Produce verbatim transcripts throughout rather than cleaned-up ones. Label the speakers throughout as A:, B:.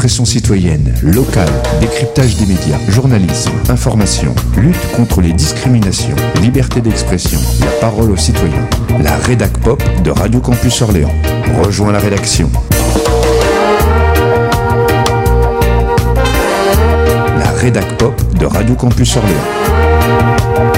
A: Expression citoyenne, locale, décryptage des médias, journalisme, information, lutte contre les discriminations, liberté d'expression, la parole aux citoyens. La Rédac Pop de Radio Campus Orléans. Rejoins la rédaction. La Rédac Pop de Radio Campus Orléans.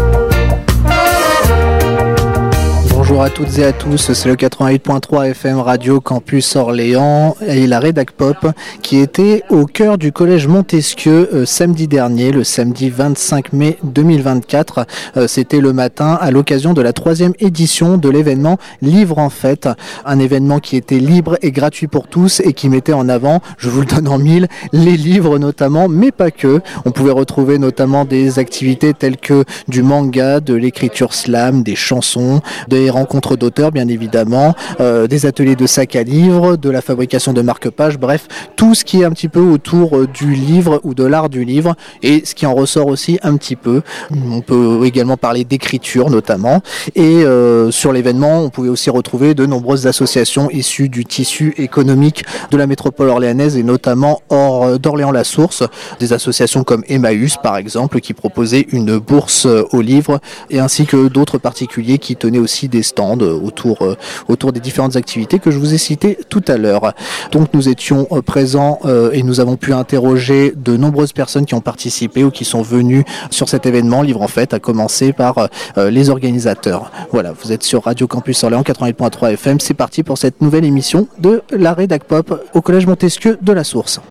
B: Bonjour à toutes et à tous, c'est le quatre-vingt-huit point trois F M Radio Campus Orléans et la Rédac Pop qui était au cœur du collège Montesquieu euh, samedi dernier, le samedi vingt-cinq mai deux mille vingt-quatre. Euh, c'était le matin à l'occasion de la troisième édition de l'événement Livre en Fête, un événement qui était libre et gratuit pour tous et qui mettait en avant, je vous le donne en mille, les livres notamment, mais pas que. On pouvait retrouver notamment des activités telles que du manga, de l'écriture slam, des chansons, des rencontres d'auteurs bien évidemment, euh, des ateliers de sac à livres, de la fabrication de marque-pages, bref, tout ce qui est un petit peu autour euh, du livre ou de l'art du livre et ce qui en ressort aussi un petit peu. On peut également parler d'écriture notamment et euh, sur l'événement on pouvait aussi retrouver de nombreuses associations issues du tissu économique de la métropole orléanaise et notamment hors d'Orléans-la-Source, des associations comme Emmaüs par exemple qui proposaient une bourse aux livres et ainsi que d'autres particuliers qui tenaient aussi des stands autour, euh, autour des différentes activités que je vous ai citées tout à l'heure. Donc nous étions euh, présents euh, et nous avons pu interroger de nombreuses personnes qui ont participé ou qui sont venues sur cet événement Livre en Fête, à commencer par euh, les organisateurs. Voilà, vous êtes sur Radio Campus Orléans quatre-vingt-huit point trois F M, c'est parti pour cette nouvelle émission de la Rédac Pop au Collège Montesquieu de la Source.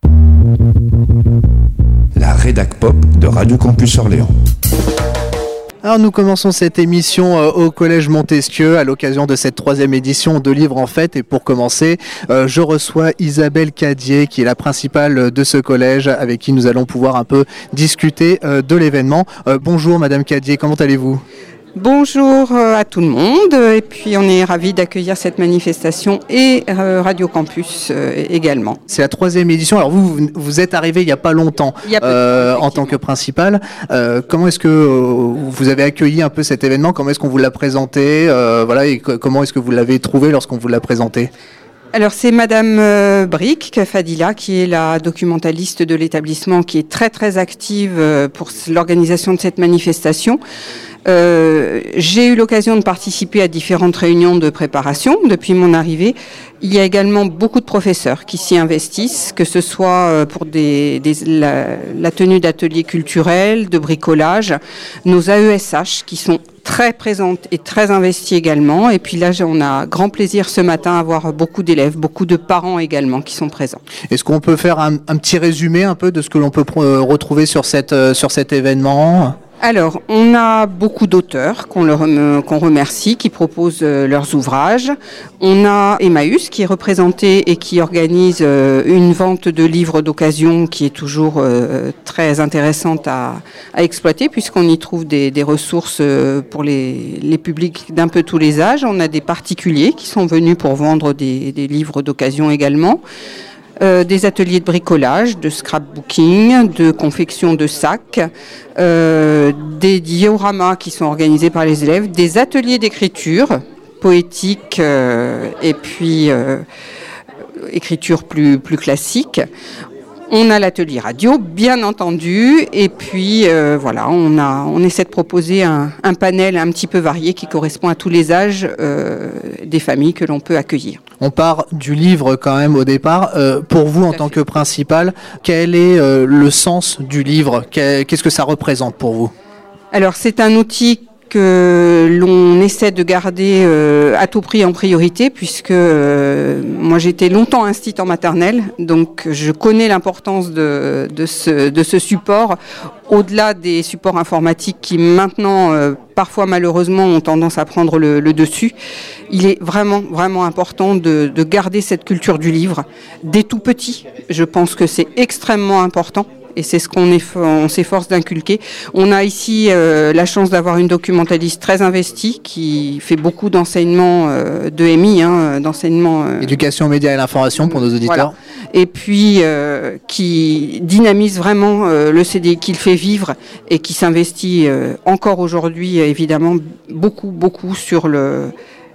A: La Rédac Pop de Radio Campus Orléans.
B: Alors nous commençons cette émission euh, au Collège Montesquieu à l'occasion de cette troisième édition de Livre en Fête et pour commencer euh, je reçois Isabelle Cadier qui est la principale de ce collège avec qui nous allons pouvoir un peu discuter euh, de l'événement. Euh, bonjour Madame Cadier, comment allez-vous ?
C: Bonjour à tout le monde et puis on est ravis d'accueillir cette manifestation et euh, Radio Campus euh, également.
B: C'est la troisième édition, alors vous, vous, vous êtes arrivé il n'y a pas longtemps
C: il y a
B: euh, en tant que principal. Euh, comment est-ce que euh, vous avez accueilli un peu cet événement ? Comment est-ce qu'on vous l'a présenté ? euh, voilà, et c- Comment est-ce que vous l'avez trouvé lorsqu'on vous l'a présenté ?
C: Alors c'est Madame euh, Brick Fadila qui est la documentaliste de l'établissement qui est très très active euh, pour l'organisation de cette manifestation. Euh, j'ai eu l'occasion de participer à différentes réunions de préparation depuis mon arrivée. Il y a également beaucoup de professeurs qui s'y investissent, que ce soit pour des, des, la, la tenue d'ateliers culturels, de bricolage, nos A E S H qui sont très présentes et très investies également. Et puis là, on a grand plaisir ce matin à avoir beaucoup d'élèves, beaucoup de parents également qui sont présents.
B: Est-ce qu'on peut faire un, un petit résumé un peu de ce que l'on peut pr- retrouver sur, cette, euh, sur cet événement ?
C: Alors, on a beaucoup d'auteurs qu'on, leur, qu'on remercie, qui proposent euh, leurs ouvrages. On a Emmaüs qui est représenté et qui organise euh, une vente de livres d'occasion qui est toujours euh, très intéressante à, à exploiter puisqu'on y trouve des, des ressources euh, pour les, les publics d'un peu tous les âges. On a des particuliers qui sont venus pour vendre des, des livres d'occasion également. Euh, des ateliers de bricolage, de scrapbooking, de confection de sacs, euh, des dioramas qui sont organisés par les élèves, des ateliers d'écriture poétique euh, et puis euh, écriture plus, plus classique. On a l'atelier radio, bien entendu, et puis euh, voilà, on a, on essaie de proposer un, un panel un petit peu varié qui correspond à tous les âges euh, des familles que l'on peut accueillir.
B: On part du livre quand même au départ. Euh, pour vous, en tant que principal, quel est euh, le sens du livre ? Qu'est-ce que ça représente pour vous ?
C: Alors, c'est un outil que l'on essaie de garder euh, à tout prix en priorité, puisque euh, moi j'ai été longtemps instite en maternelle, donc je connais l'importance de, de, ce, de ce support, au-delà des supports informatiques qui maintenant, euh, parfois malheureusement, ont tendance à prendre le, le dessus. Il est vraiment, vraiment important de, de garder cette culture du livre, dès tout petit. Je pense que c'est extrêmement important. Et c'est ce qu'on eff- on s'efforce d'inculquer. On a ici euh, la chance d'avoir une documentaliste très investie qui fait beaucoup d'enseignements euh, de M I, hein, d'enseignements... Euh,
B: Éducation aux médias et l'information pour nos auditeurs.
C: Voilà. Et puis euh, qui dynamise vraiment euh, le C D I, qui le fait vivre et qui s'investit euh, encore aujourd'hui, évidemment, beaucoup, beaucoup sur le...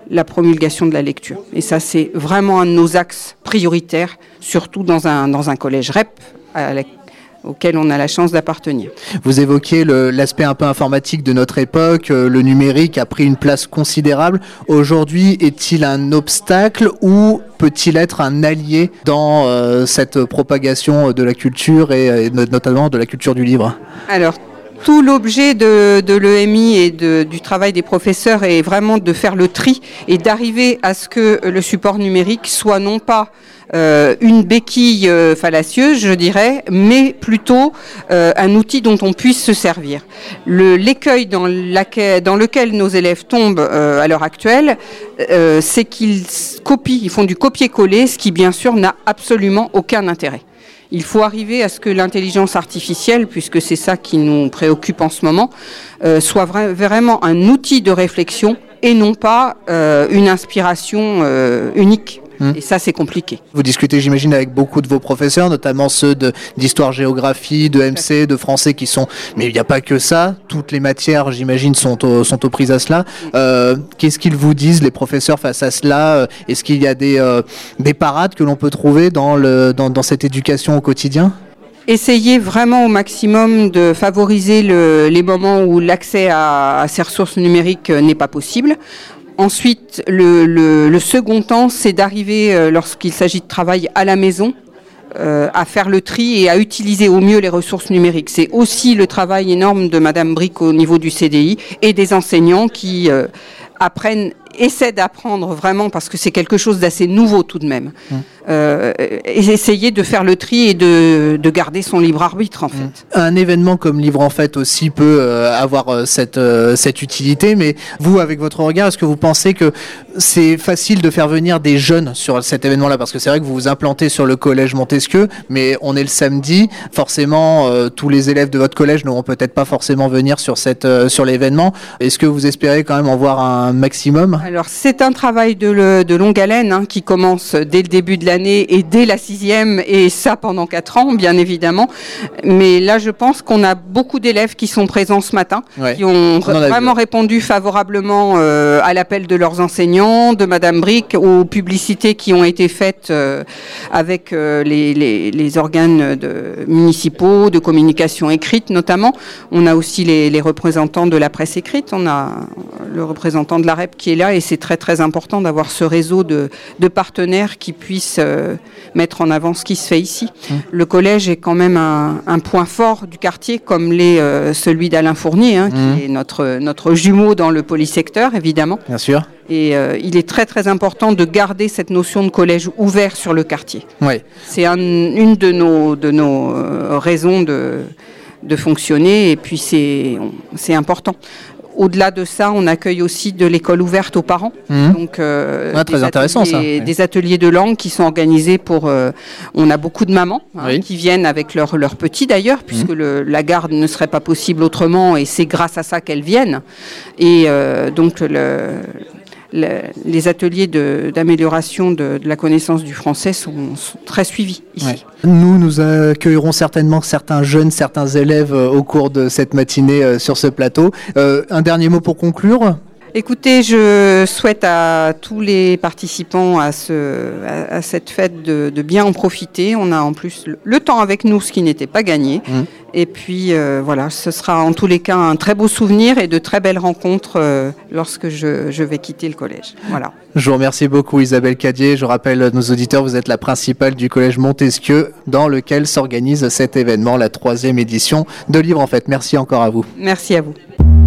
C: la promulgation de la lecture. Et ça, c'est vraiment un de nos axes prioritaires, surtout dans un, dans un collège R E P à la, auquel on a la chance d'appartenir.
B: Vous évoquiez le, l'aspect un peu informatique de notre époque, euh, le numérique a pris une place considérable. Aujourd'hui, est-il un obstacle ou peut-il être un allié dans euh, cette propagation de la culture et, et notamment de la culture du livre ?
C: Alors, tout l'objet de, de l'E M I et de, du travail des professeurs est vraiment de faire le tri et d'arriver à ce que le support numérique soit non pas euh, une béquille euh, fallacieuse, je dirais, mais plutôt euh, un outil dont on puisse se servir. Le, l'écueil dans, laquelle, dans lequel nos élèves tombent euh, à l'heure actuelle, euh, c'est qu'ils copient, ils font du copier-coller, ce qui bien sûr n'a absolument aucun intérêt. Il faut arriver à ce que l'intelligence artificielle, puisque c'est ça qui nous préoccupe en ce moment, euh, soit vra- vraiment un outil de réflexion et non pas euh, une inspiration euh, unique. Mmh. Et ça, c'est compliqué.
B: Vous discutez, j'imagine, avec beaucoup de vos professeurs, notamment ceux de, d'histoire-géographie, de M C, de français qui sont... Mais il n'y a pas que ça. Toutes les matières, j'imagine, sont, au, sont aux prises à cela. Euh, qu'est-ce qu'ils vous disent, les professeurs, face à cela ? Est-ce qu'il y a des, euh, des parades que l'on peut trouver dans, le, dans, dans cette éducation au quotidien ?
C: Essayer vraiment au maximum de favoriser le, les moments où l'accès à, à ces ressources numériques n'est pas possible. Ensuite, le, le, le second temps, c'est d'arriver, euh, lorsqu'il s'agit de travail à la maison, euh, à faire le tri et à utiliser au mieux les ressources numériques. C'est aussi le travail énorme de Madame Brick au niveau du C D I et des enseignants qui euh, apprennent, essaient d'apprendre vraiment, parce que c'est quelque chose d'assez nouveau tout de même, mmh. euh, et essayer de faire le tri et de, de garder son libre arbitre en mmh. fait.
B: Un événement comme Livre en Fête aussi peut euh, avoir euh, cette, euh, cette utilité, mais vous, avec votre regard, est-ce que vous pensez que c'est facile de faire venir des jeunes sur cet événement-là ? Parce que c'est vrai que vous vous implantez sur le collège Montesquieu, mais on est le samedi, forcément euh, tous les élèves de votre collège n'auront peut-être pas forcément venir sur, cette, euh, sur l'événement. Est-ce que vous espérez quand même en voir un maximum ?
C: Alors c'est un travail de, le, de longue haleine hein, qui commence dès le début de l'année et dès la sixième, et ça pendant quatre ans bien évidemment. Mais là je pense qu'on a beaucoup d'élèves qui sont présents ce matin, ouais. qui ont vraiment vu. répondu favorablement euh, à l'appel de leurs enseignants, de Madame Brick, aux publicités qui ont été faites euh, avec euh, les, les, les organes de, municipaux, de communication écrite notamment. On a aussi les, les représentants de la presse écrite, on a le représentant de la R E P qui est là, et c'est très très important d'avoir ce réseau de, de partenaires qui puissent euh, mettre en avant ce qui se fait ici. Mmh. Le collège est quand même un, un point fort du quartier, comme l'est euh, celui d'Alain Fournier, hein, mmh. qui est notre, notre jumeau dans le polysecteur, évidemment.
B: Bien sûr.
C: Et euh, il est très très important de garder cette notion de collège ouvert sur le quartier.
B: Oui.
C: C'est un, une de nos, de nos euh, raisons de, de fonctionner, et puis c'est, c'est important. Au-delà de ça, on accueille aussi de l'école ouverte aux parents. Mmh. Donc, euh,
B: ouais, très intéressant ça.
C: Oui. Des ateliers de langue qui sont organisés pour. Euh, on a beaucoup de mamans hein, oui. qui viennent avec leurs leur petits d'ailleurs, puisque mmh. le, la garde ne serait pas possible autrement, et c'est grâce à ça qu'elles viennent. Et euh, donc le. Le, les ateliers de, d'amélioration de, de la connaissance du français sont, sont très suivis ici. Ouais.
B: Nous, nous accueillerons certainement certains jeunes, certains élèves euh, au cours de cette matinée euh, sur ce plateau. Euh, un dernier mot pour conclure ?
C: Écoutez, je souhaite à tous les participants à, ce, à, à cette fête de, de bien en profiter. On a en plus le, le temps avec nous, ce qui n'était pas gagné. Mmh. Et puis euh, voilà, ce sera en tous les cas un très beau souvenir et de très belles rencontres euh, lorsque je, je vais quitter le collège. Voilà.
B: Je vous remercie beaucoup Isabelle Cadier. Je rappelle à nos auditeurs, vous êtes la principale du collège Montesquieu dans lequel s'organise cet événement, la troisième édition de Livre en Fête. Merci encore à vous.
C: Merci à vous.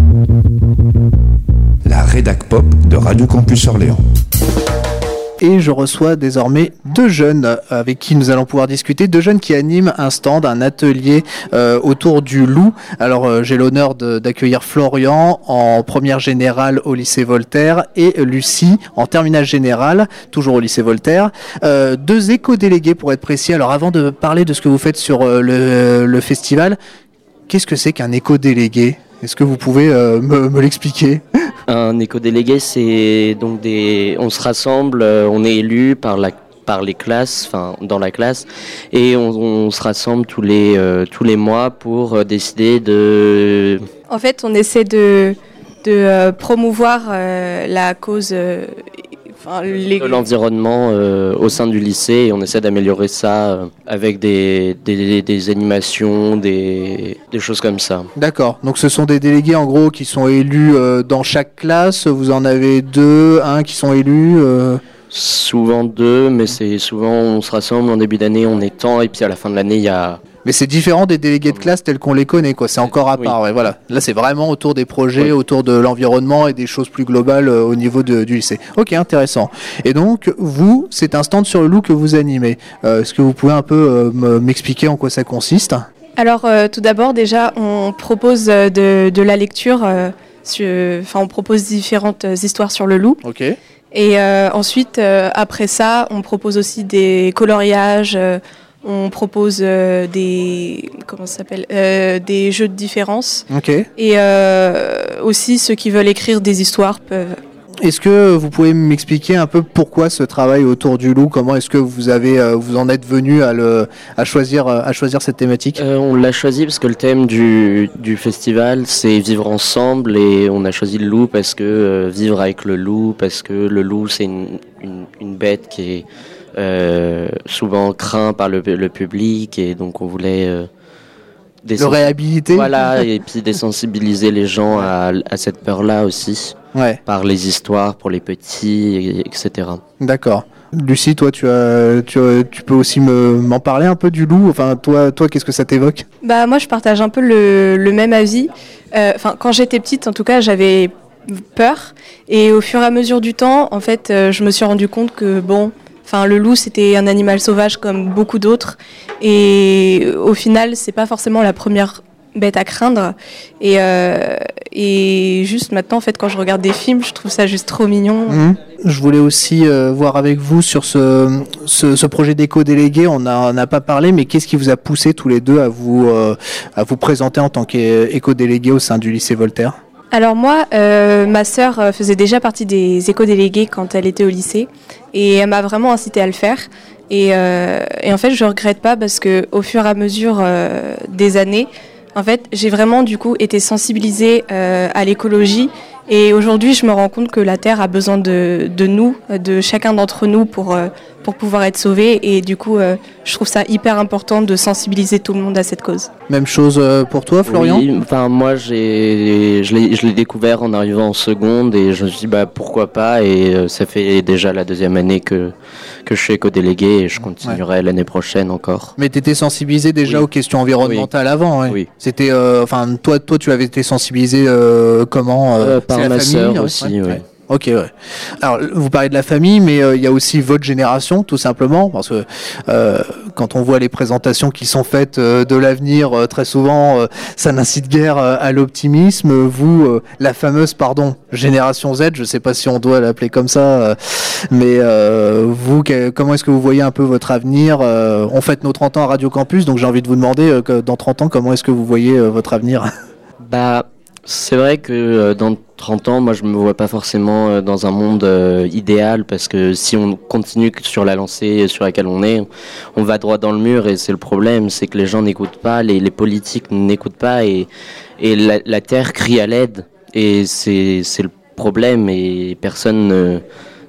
A: La Rédac Pop de Radio Campus Orléans.
B: Et je reçois désormais deux jeunes avec qui nous allons pouvoir discuter, deux jeunes qui animent un stand, un atelier euh, autour du loup. Alors euh, j'ai l'honneur de, d'accueillir Florian en première générale au lycée Voltaire et Lucie en terminale générale, toujours au lycée Voltaire. Euh, deux éco-délégués pour être précis. Alors avant de parler de ce que vous faites sur euh, le, le festival, qu'est-ce que c'est qu'un éco-délégué ? Est-ce que vous pouvez euh, me, me l'expliquer ?
D: Un éco-délégué, c'est donc des... On se rassemble, on est élu par la par les classes, enfin dans la classe, et on, on se rassemble tous les euh, tous les mois pour décider de.
E: En fait, on essaie de de euh, promouvoir euh, la cause euh, enfin, les...
D: de l'environnement euh, au sein du lycée, et on essaie d'améliorer ça euh, avec des, des, des animations, des, des choses comme ça.
B: D'accord, donc ce sont des délégués en gros qui sont élus euh, dans chaque classe, vous en avez deux, un qui sont élus euh...
D: Souvent deux, mais c'est souvent on se rassemble en début d'année, on est temps, et puis à la fin de l'année il y a...
B: Mais c'est différent des délégués de classe tels qu'on les connaît, quoi. C'est encore à part. Oui. Ouais, voilà. Là, c'est vraiment autour des projets, oui. autour de l'environnement et des choses plus globales euh, au niveau de, du lycée. Ok, intéressant. Et donc, vous, c'est un stand sur le loup que vous animez. Euh, est-ce que vous pouvez un peu euh, m'expliquer en quoi ça consiste ?
E: Alors, euh, tout d'abord, déjà, on propose de, de la lecture. Euh, sur, enfin, on propose différentes histoires sur le loup.
B: Ok.
E: Et euh, ensuite, euh, après ça, on propose aussi des coloriages. Euh, On propose euh, des comment ça s'appelle euh, des jeux de différence.
B: Ok.
E: Et euh, aussi ceux qui veulent écrire des histoires peuvent.
B: Est-ce que vous pouvez m'expliquer un peu pourquoi ce travail autour du loup ? Comment est-ce que vous avez euh, vous en êtes venu à le à choisir à choisir cette thématique ?
D: euh, On l'a choisi parce que le thème du du festival c'est vivre ensemble, et on a choisi le loup parce que euh, vivre avec le loup, parce que le loup c'est une une, une bête qui est Euh, souvent craint par le, le public, et donc on voulait euh,
B: le réhabiliter,
D: voilà, et puis désensibiliser les gens à, à cette peur-là aussi,
B: ouais.
D: par les histoires pour les petits, et cetera.
B: D'accord. Lucie, toi, tu as, tu, as, tu peux aussi me, m'en parler un peu du loup. Enfin, toi, toi, qu'est-ce que ça t'évoque ?
E: Bah moi, je partage un peu le, le même avis. Euh, enfin, quand j'étais petite, en tout cas, j'avais peur, et au fur et à mesure du temps, en fait, euh, je me suis rendu compte que bon. Enfin, le loup, c'était un animal sauvage comme beaucoup d'autres. Et au final, c'est pas forcément la première bête à craindre. Et, euh, et juste maintenant, en fait, quand je regarde des films, je trouve ça juste trop mignon.
B: Mmh. Je voulais aussi euh, voir avec vous sur ce, ce, ce projet d'éco-délégué. On n'en a pas parlé, mais qu'est-ce qui vous a poussé tous les deux à vous, euh, à vous présenter en tant qu'éco-délégué au sein du lycée Voltaire ?
E: Alors moi, euh, ma sœur faisait déjà partie des éco-délégués quand elle était au lycée, et elle m'a vraiment incité à le faire. Et, euh, et en fait, je regrette pas parce que au fur et à mesure euh, des années, en fait, j'ai vraiment du coup été sensibilisée euh, à l'écologie. Et aujourd'hui, je me rends compte que la Terre a besoin de, de nous, de chacun d'entre nous pour, euh, pour pouvoir être sauvée. Et du coup, euh, je trouve ça hyper important de sensibiliser tout le monde à cette cause.
B: Même chose pour toi, Florian ?
D: Oui, enfin, moi, j'ai, je, l'ai, je l'ai découvert en arrivant en seconde, et je me suis dit, bah, pourquoi pas. Et euh, ça fait déjà la deuxième année que, que je suis éco-délégué, et je continuerai ouais. l'année prochaine encore.
B: Mais tu étais sensibilisé déjà oui. aux questions environnementales oui. avant, ouais.
D: Oui.
B: C'était, euh, enfin, toi, toi, tu avais été sensibilisé euh, comment euh,
D: Par ma sœur aussi, ouais.
B: oui. Ok, ouais. Alors, vous parlez de la famille, mais il euh, y a aussi votre génération, tout simplement, parce que euh, quand on voit les présentations qui sont faites euh, de l'avenir, euh, très souvent, euh, ça n'incite guère euh, à l'optimisme. Vous, euh, la fameuse, pardon, génération Z, je ne sais pas si on doit l'appeler comme ça, euh, mais euh, vous, que, comment est-ce que vous voyez un peu votre avenir ? euh, On fête nos trente ans à Radio Campus, donc j'ai envie de vous demander, euh, que dans trente ans, comment est-ce que vous voyez euh, votre avenir ?
D: Bah, c'est vrai que euh, dans trente ans, moi je me vois pas forcément euh, dans un monde euh, idéal, parce que si on continue sur la lancée sur laquelle on est, on va droit dans le mur, et c'est le problème, c'est que les gens n'écoutent pas, les, les politiques n'écoutent pas, et, et la, la terre crie à l'aide, et c'est, c'est le problème, et personne ne...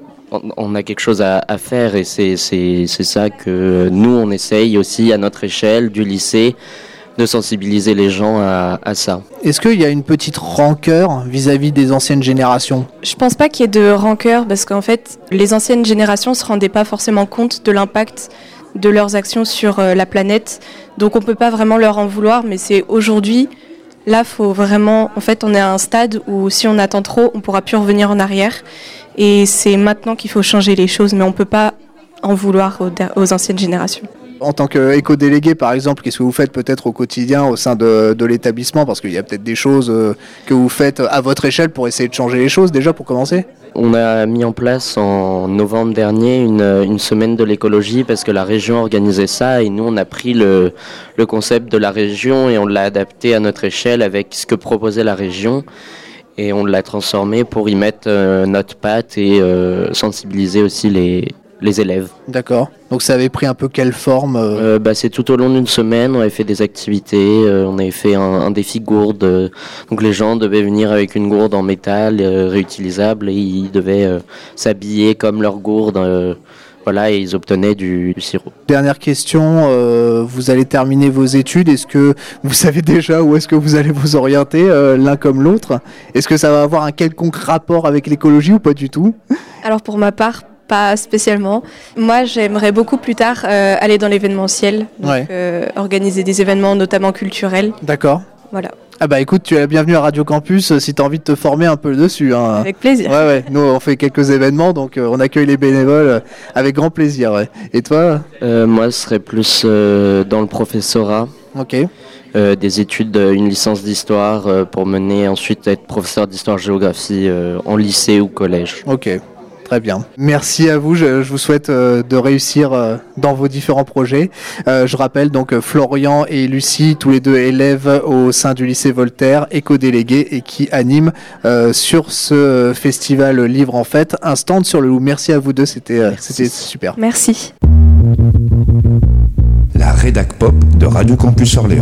D: On a quelque chose à, à faire, et c'est, c'est, c'est ça que nous on essaye aussi à notre échelle du lycée, de sensibiliser les gens à, à ça.
B: Est-ce qu'il y a une petite rancœur vis-à-vis des anciennes générations ?
E: Je pense pas qu'il y ait de rancœur, parce qu'en fait, les anciennes générations se rendaient pas forcément compte de l'impact de leurs actions sur euh, la planète. Donc on peut pas vraiment leur en vouloir, mais c'est aujourd'hui, là, faut vraiment... En fait, on est à un stade où si on attend trop, on pourra plus revenir en arrière. Et c'est maintenant qu'il faut changer les choses, mais on peut pas en vouloir aux, aux anciennes générations.
B: En tant qu'éco-délégué, par exemple, qu'est-ce que vous faites peut-être au quotidien au sein de, de l'établissement ? Parce qu'il y a peut-être des choses que vous faites à votre échelle pour essayer de changer les choses, déjà, pour commencer ?
D: On a mis en place en novembre dernier une, une semaine de l'écologie, parce que la région organisait ça, et nous, on a pris le, le concept de la région et on l'a adapté à notre échelle avec ce que proposait la région. Et on l'a transformé pour y mettre euh, notre patte et euh, sensibiliser aussi les, les élèves.
B: D'accord. Donc ça avait pris un peu quelle forme euh...
D: Euh, bah, c'est tout au long d'une semaine, on avait fait des activités, euh, on avait fait un, un défi gourde. Euh, donc les gens devaient venir avec une gourde en métal euh, réutilisable et ils devaient euh, s'habiller comme leur gourde. Euh, voilà, et ils obtenaient du, du sirop.
B: Dernière question, euh, vous allez terminer vos études. Est-ce que vous savez déjà où est-ce que vous allez vous orienter euh, l'un comme l'autre ? Est-ce que ça va avoir un quelconque rapport avec l'écologie ou pas du tout ?
E: Alors pour ma part, pas spécialement. Moi, j'aimerais beaucoup plus tard euh, aller dans l'événementiel, donc
B: Ouais.
E: euh, organiser des événements notamment culturels.
B: D'accord.
E: Voilà,
B: Ah bah écoute, tu es la bienvenue à Radio Campus euh, si tu as envie de te former un peu dessus. Hein.
E: avec plaisir.
B: Ouais, ouais, nous on fait quelques événements, donc euh, on accueille les bénévoles euh, avec grand plaisir. Ouais. Et toi ?
D: Euh, moi, ce serait plus euh, dans le professorat.
B: Ok.
D: Euh, des études, euh, une licence d'histoire euh, pour mener ensuite être professeur d'histoire-géographie euh, en lycée ou collège.
B: Ok. Très bien. Merci à vous. Je, je vous souhaite euh, de réussir euh, dans vos différents projets. Euh, je rappelle donc euh, Florian et Lucie, tous les deux élèves au sein du lycée Voltaire, éco-délégués et qui animent euh, sur ce festival Livre en Fête un stand sur le loup. Merci à vous deux. C'était, euh, c'était super.
E: Merci.
A: La rédac pop de Radio Campus Orléans.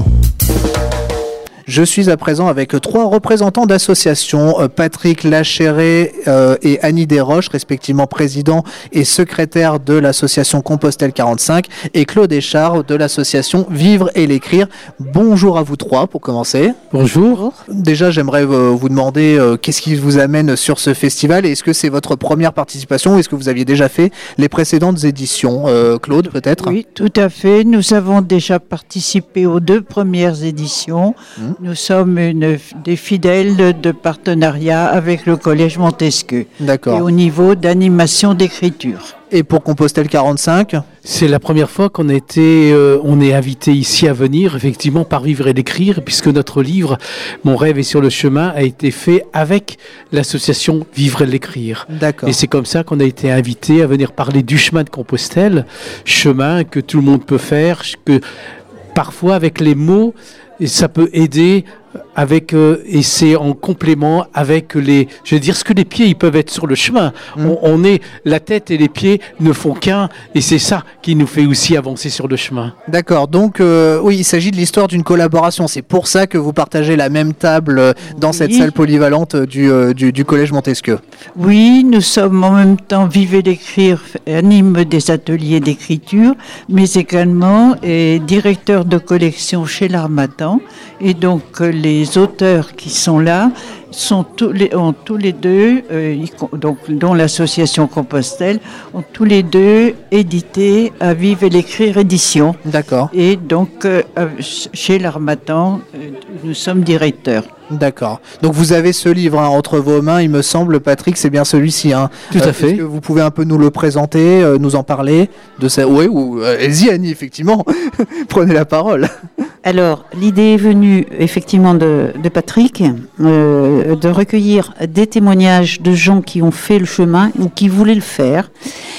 B: Je suis à présent avec trois représentants d'associations, euh, Patrick Lachéré euh, et Annie Desroches, respectivement président et secrétaire de l'association Compostelle quarante-cinq, et Claude Échard de l'association Vivre et l'écrire. Bonjour à vous trois pour commencer.
F: Bonjour.
B: Déjà, j'aimerais euh, vous demander euh, qu'est-ce qui vous amène sur ce festival et est-ce que c'est votre première participation ou est-ce que vous aviez déjà fait les précédentes éditions euh, Claude, peut-être ?
F: Oui, tout à fait. Nous avons déjà participé aux deux premières éditions. Mmh. Nous sommes une, des fidèles de partenariat avec le Collège Montesquieu.
B: D'accord.
F: Et au niveau d'animation d'écriture.
B: Et pour Compostelle quarante-cinq ?
G: C'est la première fois qu'on a été, euh, on est invité ici à venir, effectivement, par Vivre et l'écrire, puisque notre livre, Mon rêve est sur le chemin, a été fait avec l'association Vivre et l'écrire.
B: D'accord.
G: Et c'est comme ça qu'on a été invité à venir parler du chemin de Compostelle, chemin que tout le monde peut faire, que parfois avec les mots, et ça peut aider avec euh, et c'est en complément avec les, je veux dire, ce que les pieds ils peuvent être sur le chemin. Mmh. On, on est la tête et les pieds ne font qu'un et c'est ça qui nous fait aussi avancer sur le chemin.
B: D'accord. Donc euh, oui, il s'agit de l'histoire d'une collaboration. C'est pour ça que vous partagez la même table euh, dans oui. cette salle polyvalente du, euh, du, du Collège Montesquieu.
F: Oui, nous sommes en même temps Vivre et l'écrire, anime des ateliers d'écriture, mais également est directeur de collection chez l'Harmattan et donc les Les auteurs qui sont là sont tous les, ont tous les deux, euh, donc, dont l'association Compostelle, ont tous les deux édité à Vivre et l'écrire édition.
B: D'accord.
F: Et donc, euh, chez l'Harmattan, euh, nous sommes directeurs.
B: D'accord. Donc vous avez ce livre hein, entre vos mains, il me semble, Patrick, c'est bien celui-ci. Hein.
G: Tout
B: euh,
G: à fait.
B: Est-ce que vous pouvez un peu nous le présenter, euh, nous en parler de ça? Oui, ou euh, allez-y Annie, effectivement. Prenez la parole.
H: Alors, l'idée est venue effectivement de, de Patrick, euh, de recueillir des témoignages de gens qui ont fait le chemin ou qui voulaient le faire,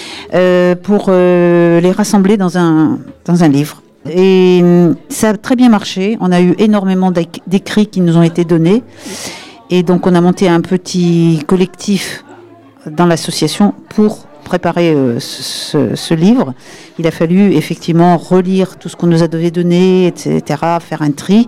H: euh, pour euh, les rassembler dans un, dans un livre. Et ça a très bien marché. On a eu énormément d'écrits qui nous ont été donnés. Et donc, on a monté un petit collectif dans l'association pour préparer euh, ce, ce livre. Il a fallu effectivement relire tout ce qu'on nous a donné, et cetera, faire un tri.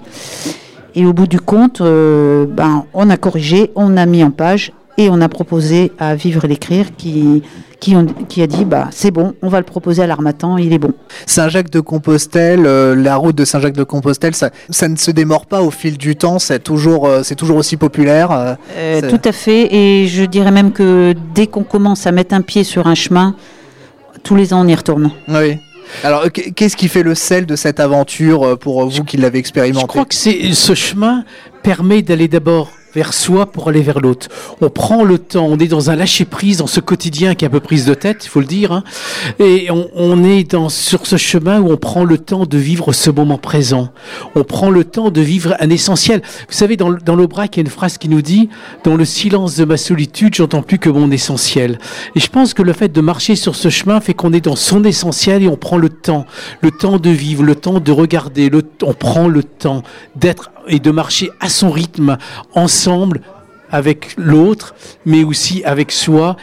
H: Et au bout du compte, euh, ben, on a corrigé, on a mis en page et on a proposé à Vivre et l'écrire qui... Qui, ont, qui a dit bah c'est bon, on va le proposer à l'Harmattan, il est bon.
B: Saint-Jacques-de-Compostelle, euh, la route de Saint-Jacques-de-Compostelle, ça, ça ne se démord pas au fil du temps, c'est toujours, euh, c'est toujours aussi populaire. Euh,
H: euh, tout à fait, et je dirais même que dès qu'on commence à mettre un pied sur un chemin, tous les ans on y retourne.
B: Oui. Alors, qu'est-ce qui fait le sel de cette aventure pour vous qui l'avez expérimenté ?
G: Je crois que c'est, ce chemin permet d'aller d'abord vers soi pour aller vers l'autre. On prend le temps, on est dans un lâcher-prise dans ce quotidien qui est un peu prise de tête, il faut le dire, hein, et on, on est dans, sur ce chemin où on prend le temps de vivre ce moment présent. On prend le temps de vivre un essentiel. Vous savez, dans, dans l'Aubrac, il y a une phrase qui nous dit « Dans le silence de ma solitude, j'entends plus que mon essentiel ». Et je pense que le fait de marcher sur ce chemin fait qu'on est dans son essentiel et on prend le temps, le temps de vivre, le temps de regarder, le, on prend le temps d'être et de marcher à son rythme, ensemble, avec l'autre, mais aussi avec soi,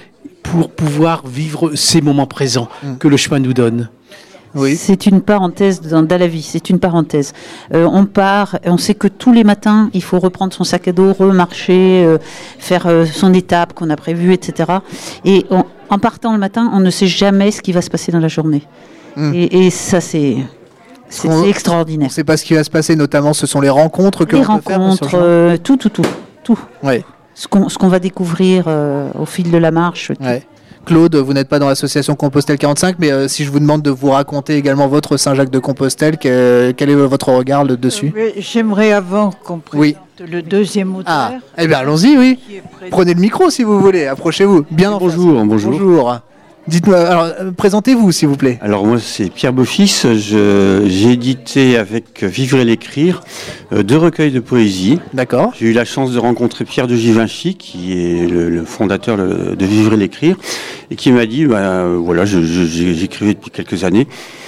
G: pour pouvoir vivre ces moments présents mmh. que le chemin nous donne.
H: Oui. C'est une parenthèse dans, dans la vie, c'est une parenthèse. Euh, on part, on sait que tous les matins, il faut reprendre son sac à dos, remarcher, euh, faire euh, son étape qu'on a prévue, et cetera. Et on, en partant le matin, on ne sait jamais ce qui va se passer dans la journée. Mmh. Et, et ça, c'est... C'est, c'est extraordinaire.
B: On ne sait pas ce qui va se passer, notamment ce sont les rencontres que
H: les
B: l'on peut faire. Les
H: rencontres, euh, tout, tout, tout, tout.
B: Ouais.
H: Ce qu'on, ce qu'on va découvrir euh, au fil de la marche.
B: Ouais. Claude, vous n'êtes pas dans l'association Compostelle quarante-cinq, mais euh, si je vous demande de vous raconter également votre Saint-Jacques-de-Compostelle, que, quel est votre regard dessus ?
F: euh, J'aimerais avant qu'on présente oui. le deuxième auteur.
B: Ah, eh bien allons-y, oui. Prenez le micro si vous voulez, approchez-vous. Bien en
I: bonjour,
B: face.
I: bonjour.
B: Bonjour. Dites-moi, alors euh, présentez-vous s'il vous plaît.
I: Alors moi c'est Pierre Beaufils, je, j'ai édité avec Vivre et l'écrire euh, deux recueils de poésie.
B: D'accord.
I: J'ai eu la chance de rencontrer Pierre de Givenchy qui est le, le fondateur le, de Vivre et l'écrire et qui m'a dit, bah, euh, voilà, je, je, j'écrivais depuis quelques années.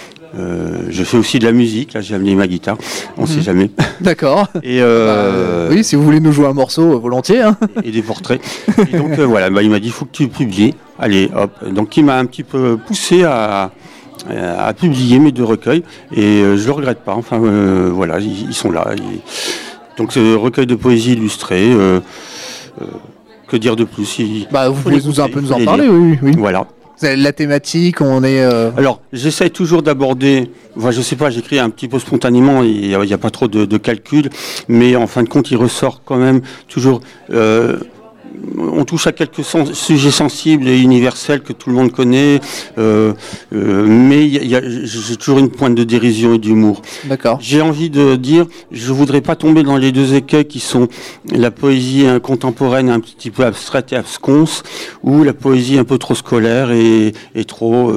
I: Euh, je fais aussi de la musique, là j'ai amené ma guitare, on ne mmh. sait jamais.
B: D'accord.
I: Et euh,
B: bah, oui, si vous voulez nous jouer un morceau, euh, volontiers. Hein.
I: Et des portraits. Et donc euh, voilà, bah, il m'a dit il faut que tu publies. Allez, hop. Donc il m'a un petit peu poussé à, à publier mes deux recueils et euh, je le regrette pas. Enfin euh, voilà, ils, ils sont là. Ils... Donc ce recueil de poésie illustrée. Euh, euh, que dire de plus il...
B: Bah vous pouvez nous un peu nous en parler, oui, oui.
I: Voilà.
B: La thématique, on est... Euh...
I: Alors, j'essaie toujours d'aborder... Enfin, je sais pas, j'écris un petit peu spontanément, il n'y a, a pas trop de, de calcul, mais en fin de compte, il ressort quand même toujours... Euh, on touche à quelques sens, sujets sensibles et universels que tout le monde connaît, euh, euh, mais y a, y a, j'ai toujours une pointe de dérision et d'humour.
B: D'accord.
I: J'ai envie de dire, je voudrais pas tomber dans les deux écueils qui sont la poésie contemporaine un petit peu abstraite et absconce, ou la poésie un peu trop scolaire et, et trop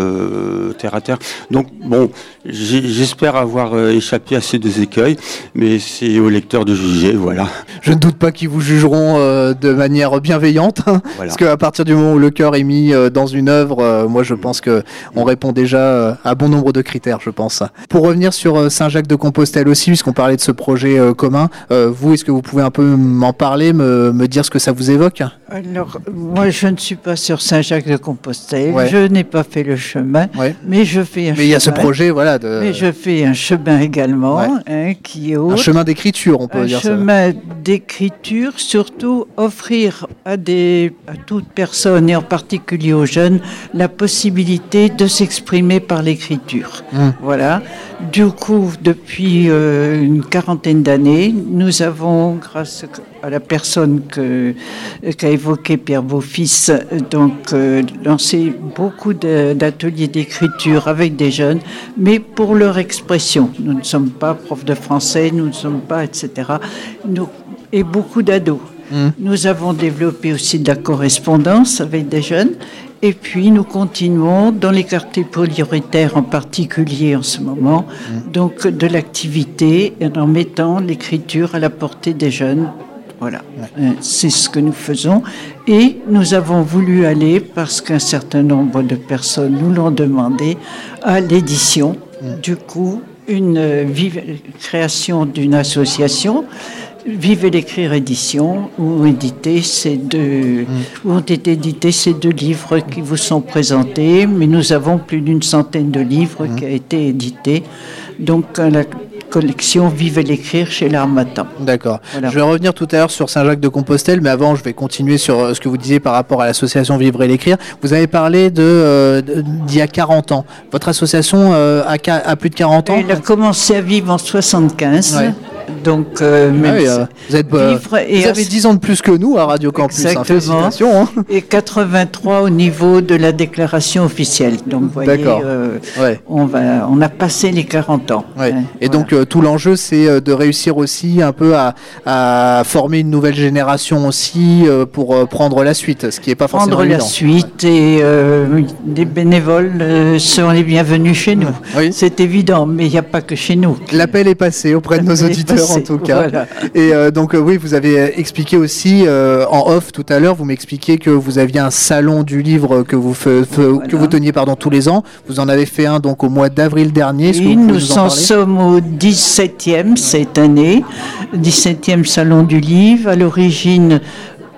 I: euh, terre à terre. Donc bon, j'ai, j'espère avoir échappé à ces deux écueils, mais c'est aux lecteurs de juger, voilà.
B: Je ne doute pas qu'ils vous jugeront euh, de manière bienveillante, hein, voilà. Parce qu'à partir du moment où le cœur est mis euh, dans une œuvre, euh, moi je pense que on répond déjà euh, à bon nombre de critères, je pense. Pour revenir sur euh, Saint-Jacques-de-Compostelle aussi, puisqu'on parlait de ce projet euh, commun, euh, vous, est-ce que vous pouvez un peu m'en parler, me, me dire ce que ça vous évoque ?
F: Alors, moi je ne suis pas sur Saint-Jacques-de-Compostelle,
B: ouais.
F: je n'ai pas fait le chemin,
B: ouais.
F: mais je fais un
B: mais
F: chemin.
B: Mais il y a ce projet, voilà. De...
F: Mais je fais un chemin également, ouais. hein, qui est autre.
B: Un chemin d'écriture, on peut
F: un
B: dire ça.
F: Un chemin d'écriture, surtout offrir à, des, à toute personne, et en particulier aux jeunes, la possibilité de s'exprimer par l'écriture. Mmh. Voilà. Du coup, depuis euh, une quarantaine d'années, nous avons, grâce à la personne que, qu'a évoqué Pierre Beaufils, donc euh, lancé beaucoup de, d'ateliers d'écriture avec des jeunes, mais pour leur expression. Nous ne sommes pas profs de français, nous ne sommes pas, et cetera. Nous, et beaucoup d'ados. Mmh. Nous avons développé aussi de la correspondance avec des jeunes. Et puis, nous continuons dans les quartiers prioritaires en particulier en ce moment, mmh. donc de l'activité en mettant l'écriture à la portée des jeunes. Voilà, ouais. C'est ce que nous faisons. Et nous avons voulu aller, parce qu'un certain nombre de personnes nous l'ont demandé, à l'édition. Mmh. Du coup, une vive création d'une association, Vive et l'écrire édition, où, édité ces deux, mmh. où ont été édités ces deux livres qui vous sont présentés, mais nous avons plus d'une centaine de livres mmh. qui ont été édités. Donc la collection Vive et l'écrire chez l'Harmattan.
B: D'accord. Voilà. Je vais revenir tout à l'heure sur Saint-Jacques-de-Compostelle, mais avant je vais continuer sur ce que vous disiez par rapport à l'association Vivre et l'écrire. Vous avez parlé de, euh, d'il y a quarante ans. Votre association euh, a, a plus de quarante ans ?
F: Elle a commencé à vivre en soixante-quinze. Ouais. Donc, euh,
B: ah oui, euh, vous, êtes, euh, vous avez dix ans de plus que nous à Radio Campus.
F: Exactement.
B: Hein, félicitations. Hein.
F: Et quatre-vingt-trois au niveau de la déclaration officielle. Donc, vous voyez, euh, ouais. on, va, on a passé les quarante ans.
B: Ouais. Hein, et voilà. donc, euh, tout l'enjeu, c'est de réussir aussi un peu à, à former une nouvelle génération aussi euh, pour euh, prendre la suite, ce qui n'est pas forcément
F: prendre
B: évident.
F: Prendre la suite et euh, des bénévoles euh, seront les bienvenus chez nous. Oui. C'est évident, mais il n'y a pas que chez nous.
B: L'appel est passé auprès de nos auditeurs. En tout cas. Voilà. Et euh, donc euh, oui, vous avez expliqué aussi euh, en off tout à l'heure, vous m'expliquiez que vous aviez un salon du livre que vous fe, fe, voilà. que vous teniez pardon tous les ans. Vous en avez fait un donc au mois d'avril dernier.
F: Est-ce oui, que nous, nous en sommes au dix-septième cette année, dix-septième salon du livre. À l'origine,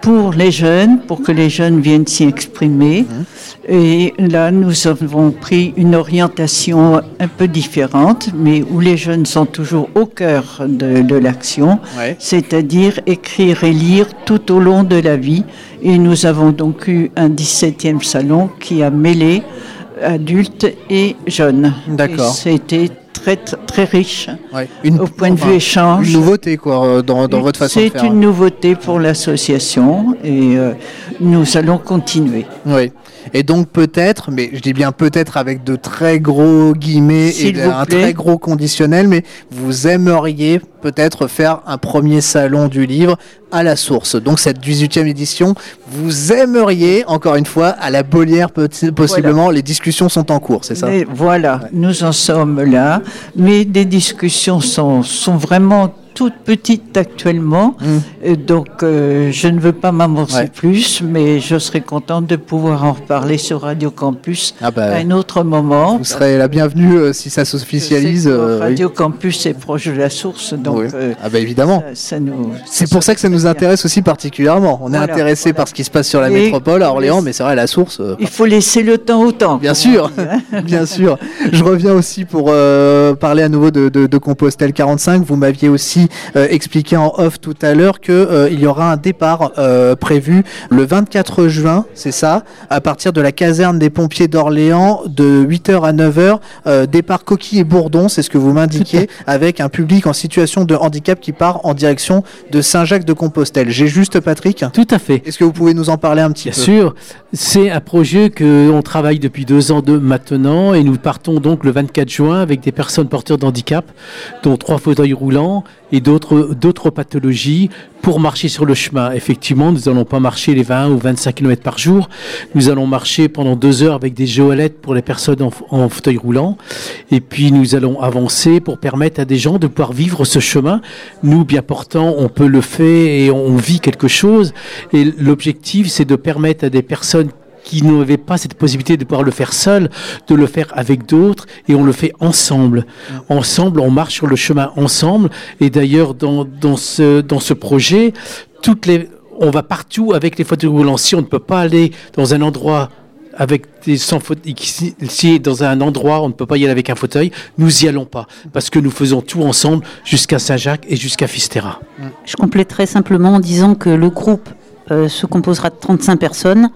F: pour les jeunes, pour que les jeunes viennent s'y exprimer. Mmh. Et là, nous avons pris une orientation un peu différente, mais où les jeunes sont toujours au cœur de, de l'action, ouais. C'est-à-dire écrire et lire tout au long de la vie. Et nous avons donc eu un dix-septième salon qui a mêlé adultes et jeunes.
B: D'accord.
F: Et c'était très, très riche,
B: ouais. une,
F: au point de
B: enfin,
F: vue échange.
B: Une nouveauté, quoi, dans, dans votre façon de faire.
F: C'est une nouveauté pour l'association et euh, nous allons continuer.
B: Oui. Et donc peut-être, mais je dis bien peut-être avec de très gros guillemets
F: S'il
B: et
F: vous
B: un
F: plaît.
B: très gros conditionnel, mais vous aimeriez peut-être faire un premier salon du livre à la Source. Donc cette dix-huitième édition, vous aimeriez, encore une fois, à la Bollière possiblement, voilà. Les discussions sont en cours, c'est ça ?
F: Mais voilà, ouais. Nous en sommes là, mais des discussions sont, sont vraiment toute petite actuellement, mmh. donc euh, je ne veux pas m'amorcer ouais. plus, mais je serais contente de pouvoir en reparler sur Radio Campus ah bah, à un autre moment.
B: Vous serez la bienvenue euh, si ça s'officialise.
F: Euh, Radio oui. Campus est proche de la Source, donc
B: oui.
F: euh,
B: ah bah évidemment.
F: Ça, ça nous,
B: c'est pour ça que ça nous intéresse aussi particulièrement. On voilà, est intéressé voilà. par ce qui se passe sur la Et métropole à Orléans, mais c'est vrai, la Source. Euh,
F: il faut laisser le temps au temps.
B: Bien sûr, bien sûr. Je reviens aussi pour euh, parler à nouveau de, de, de Compostelle quarante-cinq. Vous m'aviez aussi Euh, expliqué en off tout à l'heure qu'il euh, y aura un départ euh, prévu le vingt-quatre juin, c'est ça, à partir de la caserne des pompiers d'Orléans de huit heures à neuf heures, euh, départ Coquille et Bourdon, c'est ce que vous m'indiquez, avec un public en situation de handicap qui part en direction de Saint-Jacques-de-Compostelle. J'ai juste, Patrick ?
G: Tout à fait.
B: Est-ce que vous pouvez nous en parler un petit
G: Bien
B: peu ?
G: Bien sûr, c'est un projet qu'on travaille depuis deux ans de maintenant et nous partons donc le vingt-quatre juin avec des personnes porteurs de handicap, dont trois fauteuils roulants et d'autres d'autres pathologies pour marcher sur le chemin. Effectivement, nous n'allons pas marcher les vingt ou vingt-cinq kilomètres par jour. Nous allons marcher pendant deux heures avec des géolettes pour les personnes en, en fauteuil roulant. Et puis, nous allons avancer pour permettre à des gens de pouvoir vivre ce chemin. Nous, bien portants, on peut le faire et on vit quelque chose. Et l'objectif, c'est de permettre à des personnes qui n'avaient pas cette possibilité de pouvoir le faire seul, de le faire avec d'autres, et on le fait ensemble. Ensemble, on marche sur le chemin ensemble, et d'ailleurs, dans, dans, ce, dans ce projet, toutes les, on va partout avec les fauteuils roulants. Si on ne peut pas aller dans un endroit avec des sans fauteuil, si dans un endroit on ne peut pas y aller avec un fauteuil, nous y allons pas, parce que nous faisons tout ensemble jusqu'à Saint-Jacques et jusqu'à Fisterra.
H: Je compléterai simplement en disant que le groupe euh, se composera de trente-cinq personnes,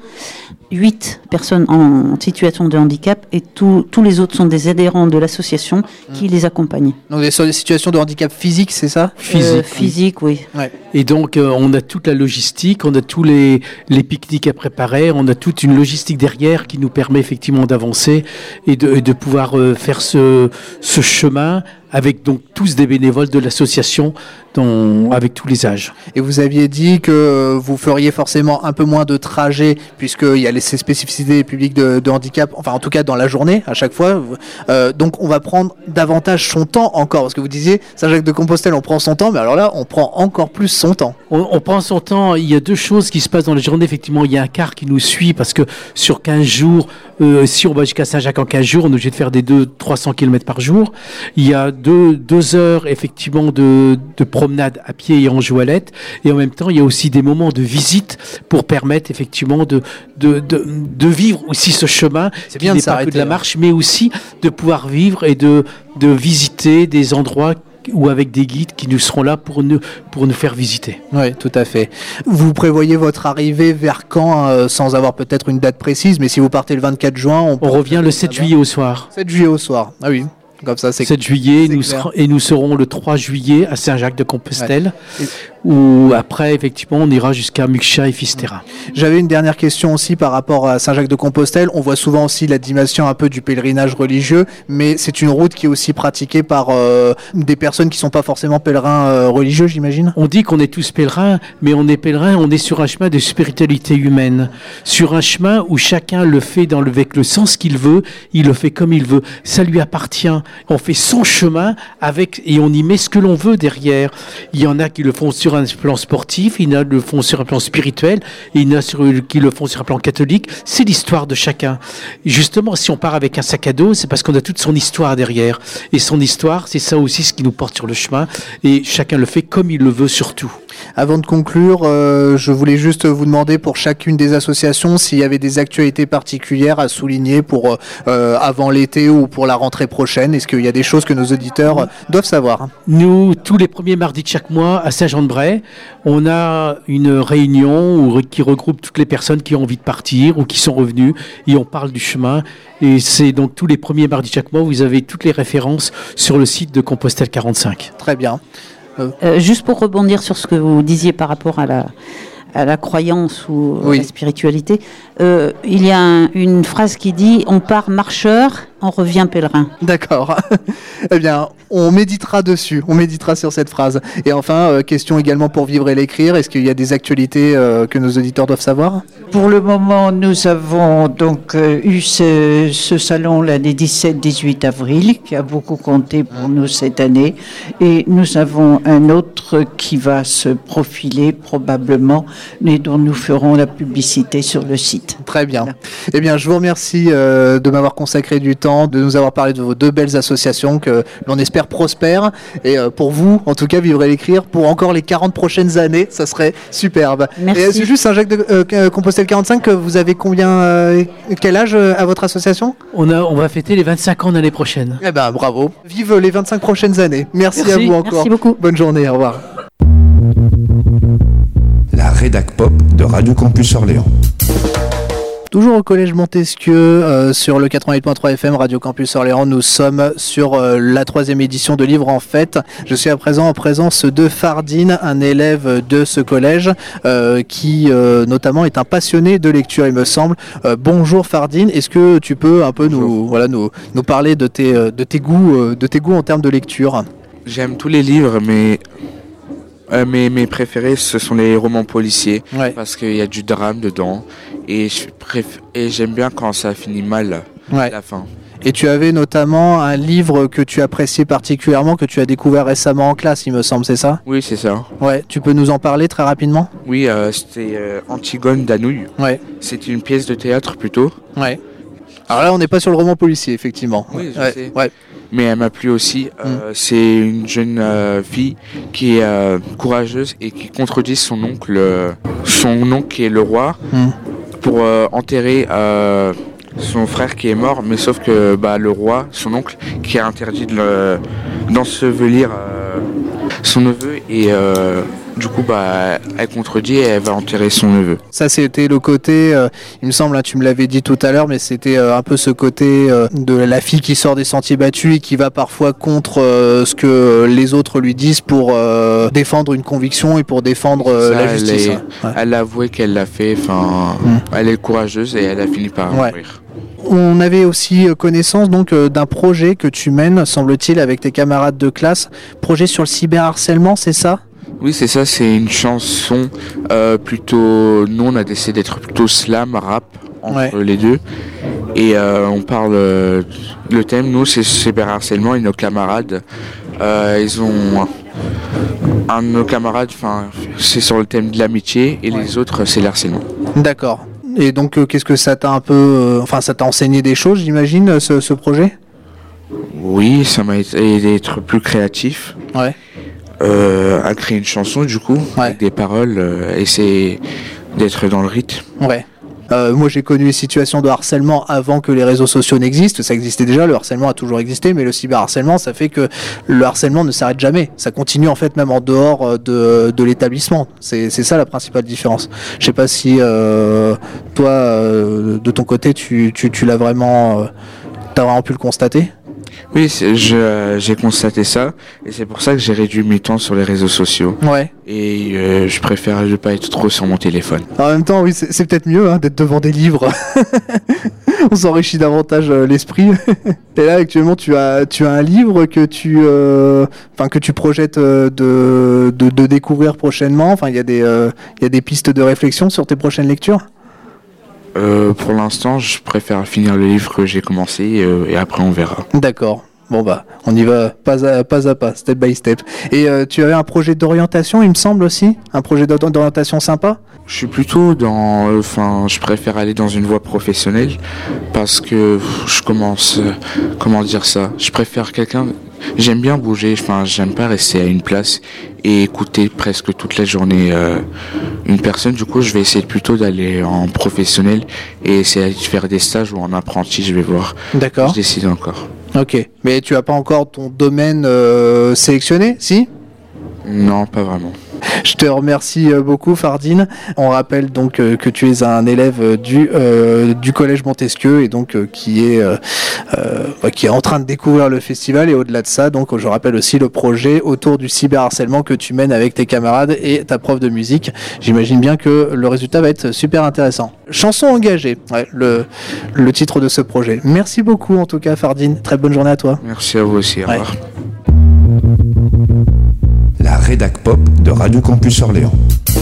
H: huit personnes en situation de handicap et tous les autres sont des adhérents de l'association qui mmh. les accompagnent.
B: Donc des situations de handicap physique, c'est ça ?
H: Physique, euh, physique, oui. oui.
B: Ouais.
G: Et donc euh, on a toute la logistique, on a tous les, les pique-niques à préparer, on a toute une logistique derrière qui nous permet effectivement d'avancer et de, et de pouvoir euh, faire ce, ce chemin avec donc tous des bénévoles de l'association dont, avec tous les âges.
B: Et vous aviez dit que vous feriez forcément un peu moins de trajets puisqu'il y a ces spécificités publiques de, de handicap, enfin en tout cas dans la journée à chaque fois. Euh, donc on va prendre davantage son temps encore, parce que vous disiez Saint-Jacques-de-Compostelle on prend son temps, mais alors là on prend encore plus son temps.
G: On, on prend son temps, il y a deux choses qui se passent dans la journée, effectivement il y a un car qui nous suit parce que sur quinze jours, euh, si on va jusqu'à Saint-Jacques en quinze jours, on est obligé de faire des deux à trois cents kilomètres par jour. Il y a deux, deux heures effectivement de, de promenade à pied et en joualette, et en même temps il y a aussi des moments de visite pour permettre effectivement de, de, de, de vivre aussi ce chemin.
B: C'est bien de s'arrêter,
G: pas que de la marche, mais aussi de pouvoir vivre et de, de visiter des endroits ou avec des guides qui nous seront là pour nous, pour nous faire visiter.
B: Oui, tout à fait. Vous prévoyez votre arrivée vers quand, euh, sans avoir peut-être une date précise, mais si vous partez le vingt-quatre juin... On,
G: on revient le sept juillet au soir.
B: sept juillet au soir, ah oui. Comme ça, c'est
G: sept juillet, nous serons, et nous serons le trois juillet à Saint-Jacques-de-Compostelle, ouais. où après, effectivement, on ira jusqu'à Muxa et Fisterra.
B: J'avais une dernière question aussi par rapport à Saint-Jacques-de-Compostelle. On voit souvent aussi la dimension un peu du pèlerinage religieux, mais c'est une route qui est aussi pratiquée par euh, des personnes qui ne sont pas forcément pèlerins euh, religieux, j'imagine.
G: On dit qu'on est tous pèlerins, mais on est pèlerins, on est sur un chemin de spiritualité humaine, sur un chemin où chacun le fait dans le, avec le sens qu'il veut, il le fait comme il veut, ça lui appartient. On fait son chemin avec et on y met ce que l'on veut derrière. Il y en a qui le font sur un plan sportif, il y en a qui le font sur un plan spirituel, et il y en a sur, qui le font sur un plan catholique. C'est l'histoire de chacun. Et justement, si on part avec un sac à dos, c'est parce qu'on a toute son histoire derrière. Et son histoire, c'est ça aussi ce qui nous porte sur le chemin. Et chacun le fait comme il le veut surtout.
B: Avant de conclure, euh, je voulais juste vous demander pour chacune des associations s'il y avait des actualités particulières à souligner pour euh, avant l'été ou pour la rentrée prochaine. Est-ce qu'il y a des choses que nos auditeurs euh, doivent savoir?
G: Nous, tous les premiers mardis de chaque mois, à Saint-Jean-de-Bray, on a une réunion où, qui regroupe toutes les personnes qui ont envie de partir ou qui sont revenues et on parle du chemin. Et c'est donc tous les premiers mardis de chaque mois, vous avez toutes les références sur le site de Compostelle quarante-cinq.
B: Très bien.
H: Euh, euh, juste pour rebondir sur ce que vous disiez par rapport à la, à la croyance ou
B: Oui.
H: à la spiritualité, euh, il y a un- une phrase qui dit « on part marcheur, on revient pèlerin ».
B: D'accord. Eh bien, on méditera dessus, on méditera sur cette phrase. Et enfin, euh, question également pour vivre et l'écrire, est-ce qu'il y a des actualités euh, que nos auditeurs doivent savoir?
F: Pour le moment, nous avons donc euh, eu ce, ce salon-là des dix-sept dix-huit avril, qui a beaucoup compté pour nous cette année. Et nous avons un autre qui va se profiler probablement, mais dont nous ferons la publicité sur le site.
B: Très bien. Eh bien, je vous remercie euh, de m'avoir consacré du temps, de nous avoir parlé de vos deux belles associations que l'on espère prospèrent. Et euh, pour vous, en tout cas, vivre et l'écrire, pour encore les quarante prochaines années, ça serait superbe.
H: Merci.
B: Et euh, c'est juste Saint-Jacques de euh, Compostelle quarante-cinq, que vous avez combien, euh, quel âge euh, à votre association?
G: On, a, on va fêter les vingt-cinq ans l'année prochaine.
B: Eh ben, bravo. Vive les vingt-cinq prochaines années. Merci,
G: Merci.
B: à vous encore.
H: Merci beaucoup.
B: Bonne journée, au revoir.
A: La rédac pop de Radio Campus Orléans.
B: Toujours au Collège Montesquieu, euh, sur le quatre-vingt-huit point trois F M Radio Campus Orléans, nous sommes sur euh, la troisième édition de Livre en Fête. Je suis à présent en présence de Fardine, un élève de ce collège euh, qui euh, notamment est un passionné de lecture, il me semble. Euh, bonjour Fardine, est-ce que tu peux un peu nous, voilà, nous, nous parler de tes, euh, de tes goûts, euh, de tes goûts en termes de lecture?
J: J'aime tous les livres, mais euh, mes, mes préférés, ce sont les romans policiers,
B: Ouais.
J: parce qu'il y a du drame dedans, et, je préf- et j'aime bien quand ça finit mal,
B: Ouais.
J: la fin.
B: Et tu avais notamment un livre que tu appréciais particulièrement, que tu as découvert récemment en classe, il me semble, c'est ça?
J: Oui, c'est ça.
B: Ouais, tu peux nous en parler très rapidement?
J: Oui, euh, c'était euh, Antigone d'Anouilh.
B: Ouais.
J: C'est une pièce de théâtre plutôt,
B: Ouais. Alors là, on n'est pas sur le roman policier, effectivement.
J: Oui, je
B: ouais.
J: sais.
B: Ouais.
J: mais elle m'a plu aussi. Euh, C'est une jeune euh, fille qui est euh, courageuse et qui contredit son oncle, euh, son oncle qui est le roi,
B: Mm.
J: pour euh, enterrer euh, son frère qui est mort, mais sauf que bah, le roi, son oncle, qui a interdit de le- d'ensevelir euh, son neveu, et euh, du coup bah, elle contredit et elle va enterrer son neveu.
B: Ça, c'était le côté, euh, il me semble, hein, tu me l'avais dit tout à l'heure, mais c'était euh, un peu ce côté euh, de la fille qui sort des sentiers battus et qui va parfois contre euh, ce que les autres lui disent pour euh, défendre une conviction et pour défendre euh,
J: Ça,
B: la
J: elle
B: justice.
J: est-
B: hein. Ouais.
J: Elle a avoué qu'elle l'a fait, enfin,
B: Mm.
J: elle est courageuse et elle a fini par
B: Ouais.
J: mourir.
B: On avait aussi euh, connaissance donc euh, d'un projet que tu mènes, semble-t-il, avec tes camarades de classe, projet sur le cyberharcèlement, c'est ça?
J: Oui, c'est ça, c'est une chanson euh, plutôt. Nous, on a décidé d'être plutôt slam, rap, entre
B: Ouais.
J: les deux. Et euh, on parle. euh, le thème, nous, c'est cyberharcèlement, et nos camarades, euh, ils ont. Un de nos camarades, enfin, c'est sur le thème de l'amitié, et les autres, c'est l'harcèlement.
B: D'accord. Et donc, euh, qu'est-ce que ça t'a un peu... euh, enfin, ça t'a enseigné des choses, j'imagine, euh, ce, ce projet?
J: Oui, ça m'a aidé d'être plus créatif.
B: Ouais.
J: Euh, à créer une chanson, du coup,
B: Ouais.
J: avec des paroles, euh, essayer d'être dans le rythme.
B: Ouais. Euh, moi, j'ai connu les situations de harcèlement avant que les réseaux sociaux n'existent. Ça existait déjà, le harcèlement a toujours existé, mais le cyberharcèlement, ça fait que le harcèlement ne s'arrête jamais. Ça continue en fait même en dehors euh, de, de l'établissement. C'est, c'est ça la principale différence. Je sais pas si euh, toi, euh, de ton côté, tu, tu, tu l'as vraiment, euh, t'as vraiment pu le constater.
J: Oui, c'est- je- j'ai constaté ça, et c'est pour ça que j'ai réduit mes temps sur les réseaux sociaux.
B: Ouais.
J: Et euh, je préfère ne pas être trop sur mon téléphone.
B: En même temps, oui, c'est, c'est peut-être mieux hein, d'être devant des livres. On s'enrichit davantage euh, l'esprit. Et là, actuellement, tu as, tu as un livre que tu, euh, enfin, que tu projettes euh, de, de, de découvrir prochainement. Enfin, il y a des, euh, il y a des pistes de réflexion sur tes prochaines lectures.
J: Euh, pour l'instant, je préfère finir le livre que j'ai commencé, euh, et après on verra.
B: D'accord. Bon bah, on y va pas à pas, à pas step by step. Et euh, tu avais un projet d'orientation, il me semble aussi, un projet d'or- d'orientation sympa.
J: Je suis plutôt dans... Enfin, je préfère aller dans une voie professionnelle, parce que pff, je commence... euh, comment dire ça? Je préfère quelqu'un J'aime bien bouger, enfin, j'aime pas rester à une place et écouter presque toute la journée euh, une personne. Du coup, je vais essayer plutôt d'aller en professionnel et essayer de faire des stages ou en apprenti, je vais voir.
B: D'accord.
J: Je décide encore.
B: Ok, mais tu as pas encore ton domaine euh, sélectionné, si ?
J: Non, pas vraiment.
B: Je te remercie beaucoup, Fardine. On rappelle donc euh, que tu es un élève du euh, du collège Montesquieu et donc euh, qui est euh, euh, qui est en train de découvrir le festival, et au-delà de ça, donc je rappelle aussi le projet autour du cyberharcèlement que tu mènes avec tes camarades et ta prof de musique. J'imagine bien que le résultat va être super intéressant. Chanson engagée, ouais, le le titre de ce projet. Merci beaucoup en tout cas, Fardine. Très bonne journée à toi.
J: Merci à vous aussi. Au
B: Ouais.
J: revoir.
A: La Rédac Pop de Radio Campus Orléans.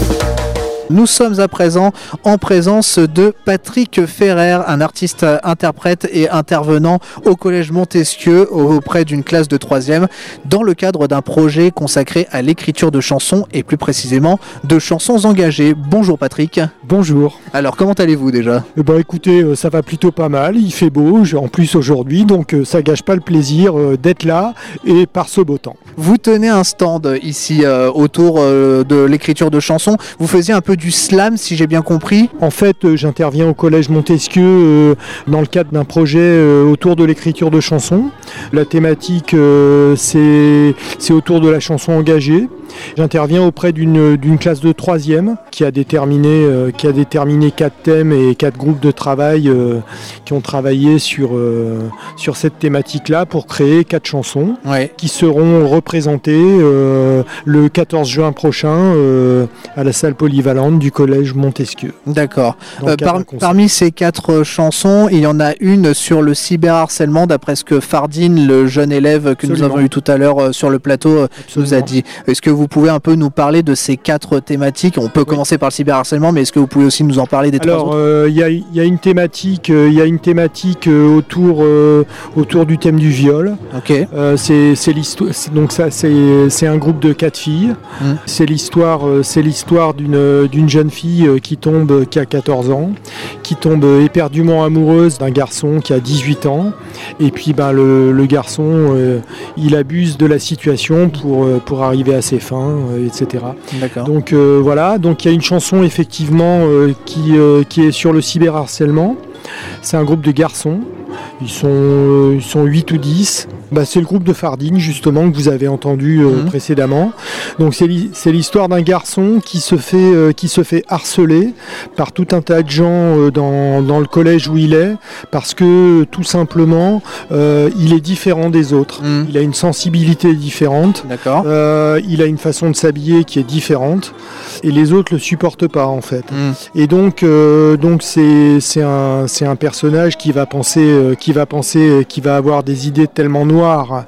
B: Nous sommes à présent en présence de Patrick Ferrer, un artiste interprète et intervenant au Collège Montesquieu auprès d'une classe de troisième dans le cadre d'un projet consacré à l'écriture de chansons et plus précisément de chansons engagées. Bonjour Patrick.
K: Bonjour.
B: Alors comment allez-vous déjà ?
K: Eh ben, écoutez, euh, ça va plutôt pas mal, il fait beau en plus aujourd'hui, donc euh, ça gâche pas le plaisir euh, d'être là et par ce beau temps.
B: Vous tenez un stand ici euh, autour euh, de l'écriture de chansons. Vous faisiez un peu du slam, si j'ai bien compris.
K: En fait, euh, j'interviens au Collège Montesquieu euh, dans le cadre d'un projet euh, autour de l'écriture de chansons. La thématique, euh, c'est, c'est autour de la chanson engagée. J'interviens auprès d'une, d'une classe de troisième qui a déterminé, euh, qui a déterminé quatre thèmes et quatre groupes de travail euh, qui ont travaillé sur, euh, sur cette thématique-là pour créer quatre chansons
B: Ouais.
K: qui seront représentées euh, le quatorze juin prochain euh, à la salle polyvalente du Collège Montesquieu.
B: D'accord.
K: Dans le
B: Euh,
K: cadre
B: par-
K: d'un concert.
B: parmi ces quatre chansons, il y en a une sur le cyberharcèlement, d'après ce que Fardine, le jeune élève que nous
K: Absolument.
B: avons eu tout à l'heure euh, sur le plateau, euh, nous a
K: Absolument.
B: dit. Est-ce que vous pouvez un peu nous parler de ces quatre thématiques ? On peut commencer par le cyberharcèlement, mais est-ce que vous pouvez aussi nous en parler des trois
K: Alors,
B: autres ?
K: euh, il y, a, il y a une thématique, euh, il y a une thématique euh, autour, euh, autour du thème du viol.
B: Ok.
K: Euh, c'est, c'est l'histoire. c'est- Donc ça, c'est, c'est un groupe de quatre filles.
B: Mm.
K: C'est l'histoire, euh, c'est l'histoire d'une, d'une jeune fille euh, qui tombe, qui a quatorze ans, qui tombe éperdument amoureuse d'un garçon qui a dix-huit ans. Et puis, ben, le, le garçon, euh, il abuse de la situation pour, euh, pour arriver à ses fins, euh, et cetera.
B: D'accord.
K: Donc euh, voilà, donc il y a une chanson effectivement euh, qui, euh, qui est sur le cyberharcèlement. C'est un groupe de garçons, ils sont, euh, ils sont huit ou dix. Bah, c'est le groupe de Fardine justement que vous avez entendu euh,
B: Mhm.
K: précédemment. Donc c'est, l'hi- c'est l'histoire d'un garçon qui se fait, euh, qui se fait harceler par tout un tas de gens euh, dans, dans le collège où il est, parce que tout simplement euh, il est différent des autres.
B: Mm.
K: Il a une sensibilité différente.
B: D'accord.
K: Euh, il a une façon de s'habiller qui est différente et les autres le supportent pas en fait.
B: Mm.
K: Et donc, euh, donc c'est, c'est, un, c'est un personnage qui va penser, euh, qui va penser, euh, qui va avoir des idées tellement noires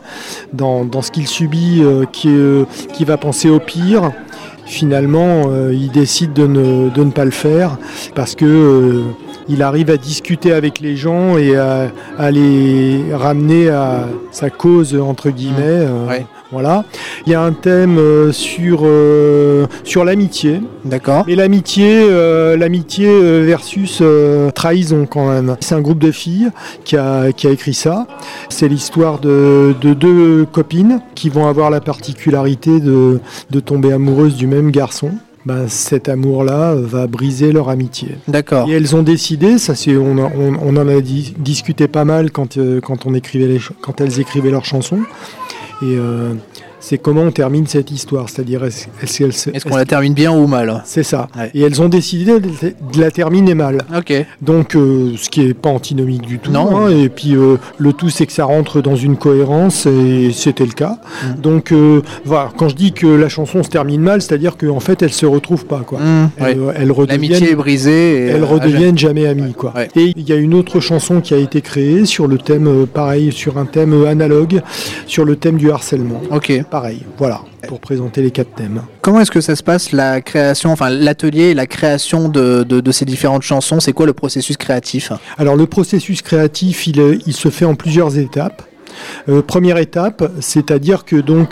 K: dans, dans ce qu'il subit, euh, qui, euh, qui va penser au pire. Finalement, euh, il décide de ne, de ne pas le faire parce que euh, il arrive à discuter avec les gens et à, à les ramener à sa cause entre guillemets. euh,
B: Ouais.
K: Voilà. Il y a un thème euh, sur, euh, sur l'amitié.
B: D'accord.
K: Mais l'amitié, euh, l'amitié euh, versus euh, trahison quand même. C'est un groupe de filles qui a, qui a écrit ça. C'est l'histoire de, de deux copines qui vont avoir la particularité de, de tomber amoureuses du même garçon. Ben, cet amour-là va briser leur amitié.
B: D'accord.
K: Et elles ont décidé, ça c'est, on, a- on, on en a di- discuté pas mal quand, euh, quand, on écrivait les, ch- quand elles écrivaient leurs chansons. Et euh, c'est comment on termine cette histoire, c'est-à-dire est-ce, est-ce, est-ce,
B: Est-ce qu'on la termine bien ou mal ?
K: c'est ça.
B: Ouais.
K: Et elles ont décidé de, de la terminer mal.
B: Ok.
K: Donc, euh, ce qui est pas antinomique du tout.
B: Non.
K: hein. Et puis, euh, le tout, c'est que ça rentre dans une cohérence, et c'était le cas.
B: Mm.
K: Donc, euh, voilà. Quand je dis que la chanson se termine mal, c'est-à-dire qu'en fait, elles se retrouvent pas, quoi.
B: Mm, ouais.
K: Elles, elles redeviennent,
B: L'amitié est brisée. Et,
K: elles
B: euh,
K: redeviennent jamais amies, quoi.
B: Ouais.
K: Et il y a une autre chanson qui a été créée sur le thème, euh, pareil, sur un thème euh, analogue, sur le thème du harcèlement.
B: Ok.
K: Pareil, voilà, pour présenter les quatre thèmes.
B: Comment est-ce que ça se passe, la création, enfin l'atelier et la création de, de, de ces différentes chansons ? C'est quoi le processus créatif ?
K: Alors le processus créatif, il, euh, il se fait en plusieurs étapes. Euh, première étape, c'est-à-dire que donc